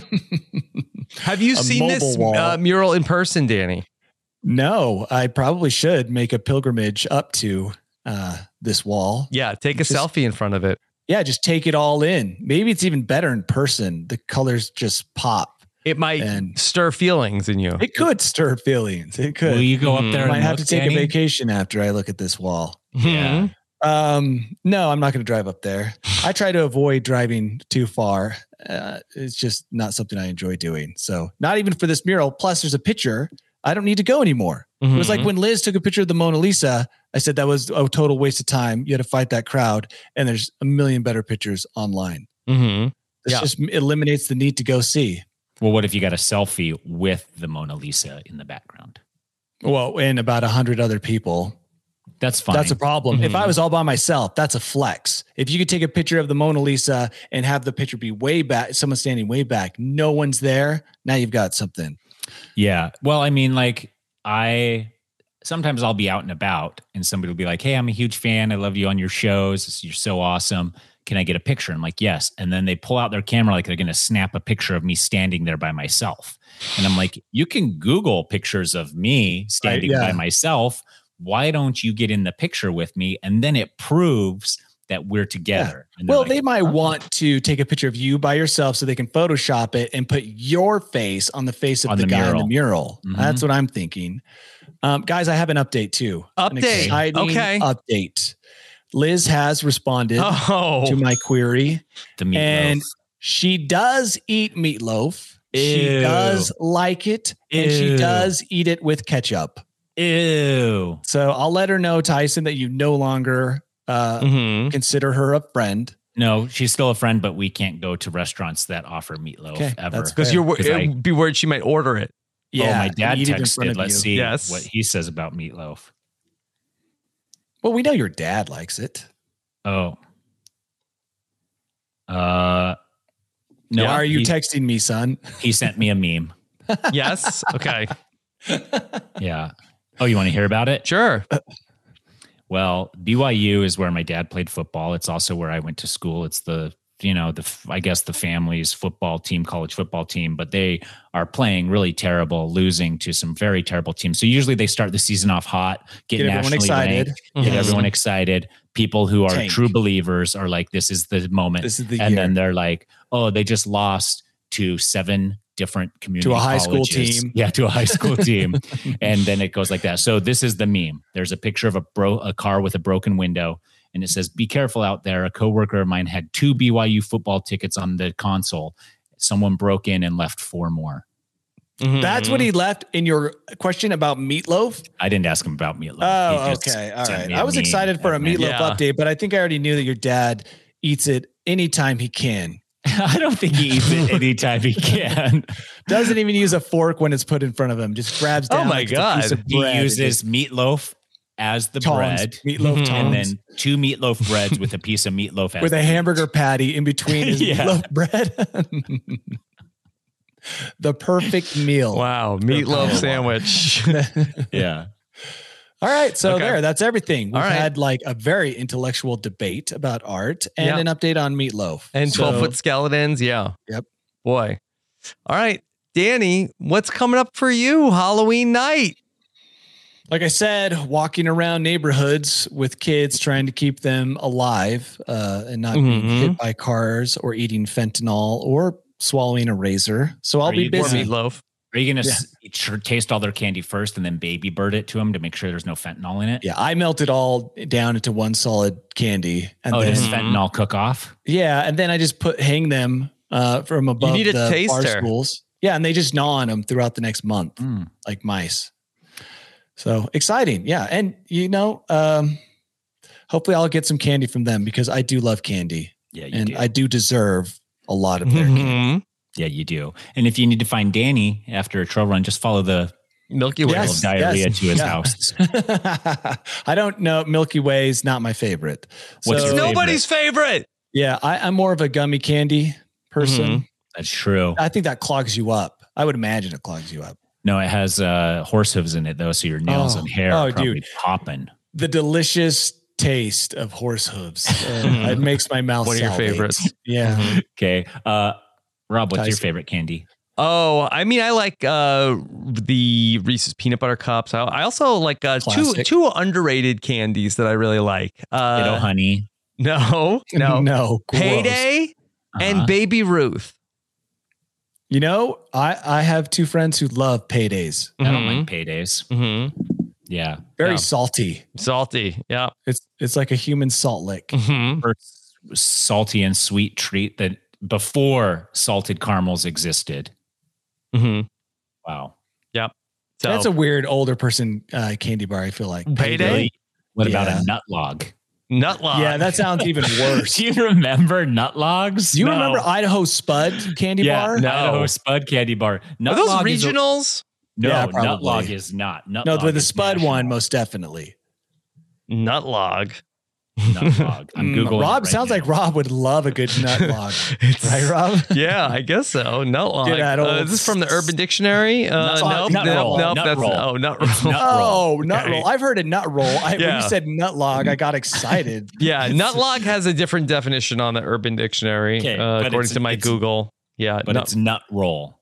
Have you A seen this mobile wall. uh, mural in person, Danny? No, I probably should make a pilgrimage up to uh, this wall. Yeah, take a Just- selfie in front of it. Yeah, just take it all in. Maybe it's even better in person. The colors just pop. It might And- stir feelings in you. It could stir feelings. It could. Will you go Mhm. up there? I might and have to look, take Danny? a vacation after I look at this wall. Yeah. Um, no, I'm not going to drive up there. I try to avoid driving too far. Uh, it's just not something I enjoy doing. So, not even for this mural. Plus, there's a picture. I don't need to go anymore. It was like when Liz took a picture of the Mona Lisa. I said that was a total waste of time. You had to fight that crowd, and there's a million better pictures online. Mm-hmm. This Yeah. just eliminates the need to go see. Well, what if you got a selfie with the Mona Lisa in the background? Well, and about a hundred other people. That's fine. That's a problem. If Mhm. I was all by myself, that's a flex. If you could take a picture of the Mona Lisa and have the picture be way back, someone standing way back, no one's there. Now you've got something. Yeah. Well, I mean, like I sometimes I'll be out and about and somebody will be like, "Hey, I'm a huge fan. I love you on your shows. You're so awesome. Can I get a picture?" I'm like, "Yes." And then they pull out their camera like they're going to snap a picture of me standing there by myself. And I'm like, "You can Google pictures of me standing yeah. by myself. Why don't you get in the picture with me?" And then it proves that we're together. And they're Well, like, they might "Oh." want to take a picture of you by yourself so they can Photoshop it and put your face on the face of On the, the guy in the mural. mural. Mhm. That's what I'm thinking. Um, guys, I have an update too. An Update. exciting Okay. update. Liz has responded Oh, to my query. the meatloaf. And she does eat meatloaf. She Ew. does like it, and she Ew. does eat it with ketchup. Ew. So I'll let her know, Tyson, that you no longer uh, hmm consider her a friend. No, she's still a friend, but we can't go to restaurants that offer meatloaf Okay, ever. that's because fair. you're wor- 'Cause I- it'd be worried she might order it. oh, my dad eat it in front texted. of Let's you. see Yes. what he says about meatloaf. Well, we know your dad likes it. Oh. Uh, No, Why are you he, texting me, son? he sent me a meme. Yes. Okay. Yeah. Oh, you want to hear about it? Sure. Well, B Y U is where my dad played football. It's also where I went to school. It's the, you know, the, I guess the family's football team, college football team, but they are playing really terrible, losing to some very terrible teams. So usually they start the season off hot, get, Get everyone nationally excited. ranked, get Mhm. everyone excited. People who are Tank. true believers are like, this is the moment. This is the and year. then they're like, oh, they just lost to seven different community To a high school colleges. team. Yeah, to a high school team. And then it goes like that. So this is the meme. There's a picture of a bro a car with a broken window, and it says, "Be careful out there. A coworker of mine had two B Y U football tickets on the console. Someone broke in and left four more." Mhm. That's what he left in your question about meatloaf. I didn't ask him about meatloaf. Oh, He just okay. All sent right. me I was meme, excited for a and then- meatloaf Yeah. update, but I think I already knew that your dad eats it anytime he can. I don't think he eats it anytime he can. Doesn't even use a fork when it's put in front of him. Just grabs Oh down. my like it's a God. piece of He bread and uses just meatloaf as the tongs, bread, meatloaf Mhm. tongs, and then two meatloaf breads with a piece of meatloaf as with the a meat. hamburger patty in between his Yeah. meatloaf bread. The perfect meal. Wow. Meatloaf sandwich. Yeah. All right. So Okay. there, that's everything. We've All right. had like a very intellectual debate about art and Yeah. an update on meatloaf. And So- twelve foot skeletons. Yeah. Yep. Boy. All right. Danny, what's coming up for you Halloween night? Like I said, walking around neighborhoods with kids, trying to keep them alive uh, and not being Mhm. hit by cars or eating fentanyl or swallowing a razor. So I'll Are be you Or busy. meatloaf. Are you going to Yeah. taste all their candy first and then baby bird it to them to make sure there's no fentanyl in it? Yeah, I melt it all down into one solid candy, and Oh, then does Mhm. fentanyl cook off? yeah, and then I just put hang them uh, from above need a the bar taster. stools. Yeah, and they just gnaw on them throughout the next month Mm. like mice. So exciting, yeah, and you know, um, hopefully I'll get some candy from them because I do love candy, Yeah, you and do. I do deserve a lot of their candy. Mhm. yeah, you do. And if you need to find Danny after a trail run, just follow the Milky Way. Yes. diarrhea yes, to his yeah. house. I don't know. Milky Way's not my favorite. What's So, your favorite? Nobody's favorite. yeah, I, I'm more of a gummy candy person. Mhm. That's true. I think that clogs you up. I would imagine it clogs you up. No, it has uh, horse hooves in it though, so your nails Oh. and hair Oh, are probably dude. popping. The delicious taste of horse hooves. Uh, Mhm. it makes my mouth One of your salivate. favorites. Yeah. Mhm. Okay, uh, Rob, what's your Tyson. favorite candy? Oh, I mean, I like uh, the Reese's peanut butter cups. I, I also like uh, two Classic. two underrated candies that I really like. Ditto Uh, honey. no, no, No. gross. Payday Uh-huh. and Baby Ruth. You know, I, I have two friends who love paydays. I don't Mhm. like paydays. Mhm. Yeah. Very Yeah. salty. Salty. Yeah. It's it's like a human salt lick. Mhm. First salty and sweet treat that before salted caramels existed. Mhm. Wow. So That's a weird older person uh, candy bar, I feel like. Payday? Really? What about Yeah. a nut log? nut log. Yeah, that sounds even worse. Do you remember nut logs? Do you No. remember Idaho Spud candy yeah, bar? No. Idaho Spud candy bar. Nut Are those log is a- regionals? no, Yeah, nut probably. log is not. Nut No, log the, the is Spud national. one, most definitely. Nut log. Nut log. I'm Mm, googling. Rob it right sounds now. like Rob would love a good nut log, right, Rob? Yeah, I guess so. Nut log. Get that Uh, old- is this from the Urban Dictionary? Uh, Nut log, nope, nut nope, roll, nope. nut That's roll. oh, nut It's roll. nut roll. Oh, nut Okay. roll. I've heard a nut roll. I, When Yeah. you said nut log, I got excited. Yeah, nut log has a different definition on the Urban Dictionary, Okay, uh, but according it's- to my it's- Google. Yeah, But nut- it's nut roll.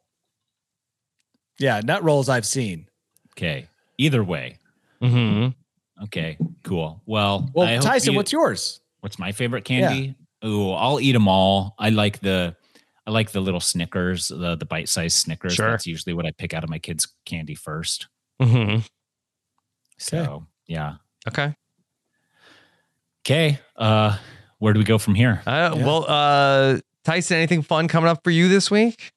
Yeah, nut rolls I've seen. Okay. Either way. Mhm. Okay. Cool. Well, Well, I hope Tyson, you- what's yours? what's my favorite candy? Ooh, I'll eat them all. I like the I like the little Snickers, the the bite sized Snickers. Sure. That's usually what I pick out of my kids' candy first. Mhm. So yeah. Okay. Okay. Uh, where do we go from here? Uh, Yeah. Well, uh, Tyson, anything fun coming up for you this week?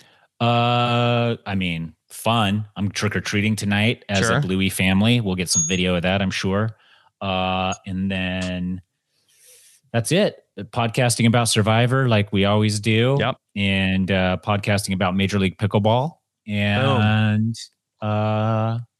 Uh, I mean, fun. I'm trick or treating tonight as Sure. a Bluey family. We'll get some video of that, I'm sure. Uh, and then that's it. Podcasting about Survivor, like we always do. Yep. And uh, podcasting about Major League Pickleball. And uh,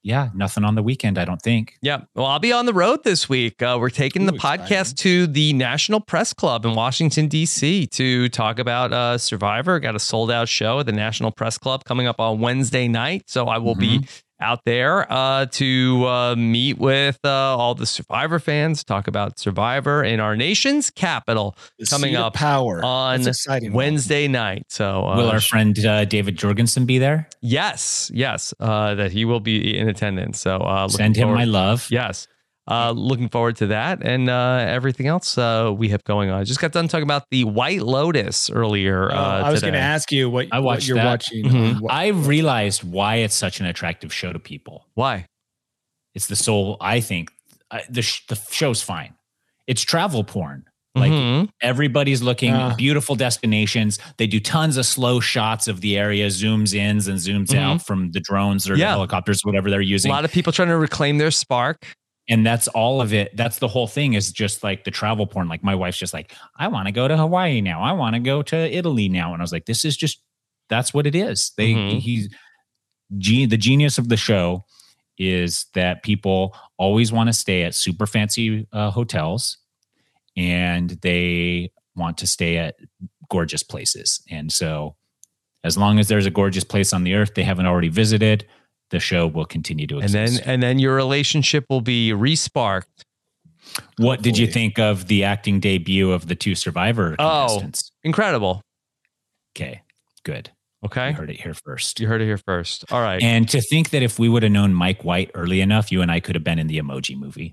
yeah, nothing on the weekend, I don't think. Yeah. Well, I'll be on the road this week. Uh, we're taking Ooh, the podcast exciting. to the National Press Club in Washington, D C to talk about uh, Survivor. Got a sold out show at the National Press Club coming up on Wednesday night. So I will Mm-hmm. be out there uh, to uh, meet with uh, all the Survivor fans, talk about Survivor in our nation's capital The coming seat of up power on That's exciting. Wednesday night. So uh, Will our friend uh, David Jorgensen be there? yes, yes, uh, that he will be in attendance. So uh, looking Send him forward- my love. Yes. Uh, looking forward to that and uh, everything else uh, we have going on. I just got done talking about the White Lotus earlier. Uh, Uh, I was today. going to ask you what, I what watched you're that. watching. Mhm. on what- I realized why it's such an attractive show to people. Why? It's the soul. I think uh, the sh- the show's fine. It's travel porn. Like Mhm. everybody's looking Uh. beautiful destinations. They do tons of slow shots of the area, zooms in and zooms Mhm. out from the drones or Yeah. the helicopters, whatever they're a using. lot of people trying to reclaim their spark. And that's all of it. That's the whole thing is just like the travel porn. Like my wife's just like, I want to go to Hawaii now. I want to go to Italy now. And I was like, this is just, that's what it is. They, Mhm. he's, ge- the genius of the show is that people always want to stay at super fancy uh, hotels and they want to stay at gorgeous places. And so as long as there's a gorgeous place on the earth they haven't already visited, the show will continue to And exist. then and then your relationship will be resparked. What did you Hopefully. think of the acting debut of the two Survivor Oh. contestants? Incredible. Okay, good. Okay. You heard it here first. You heard it here first. All right. And to think that if we would have known Mike White early enough, you and I could have been in the Emoji Movie.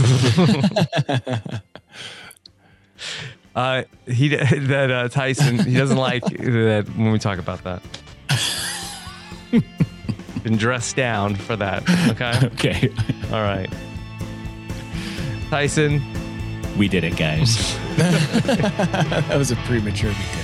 uh, he that uh, Tyson he doesn't like that when we talk about that. Been dressed down for that. Okay. Okay, All right. Tyson. we did it, guys. that was a premature.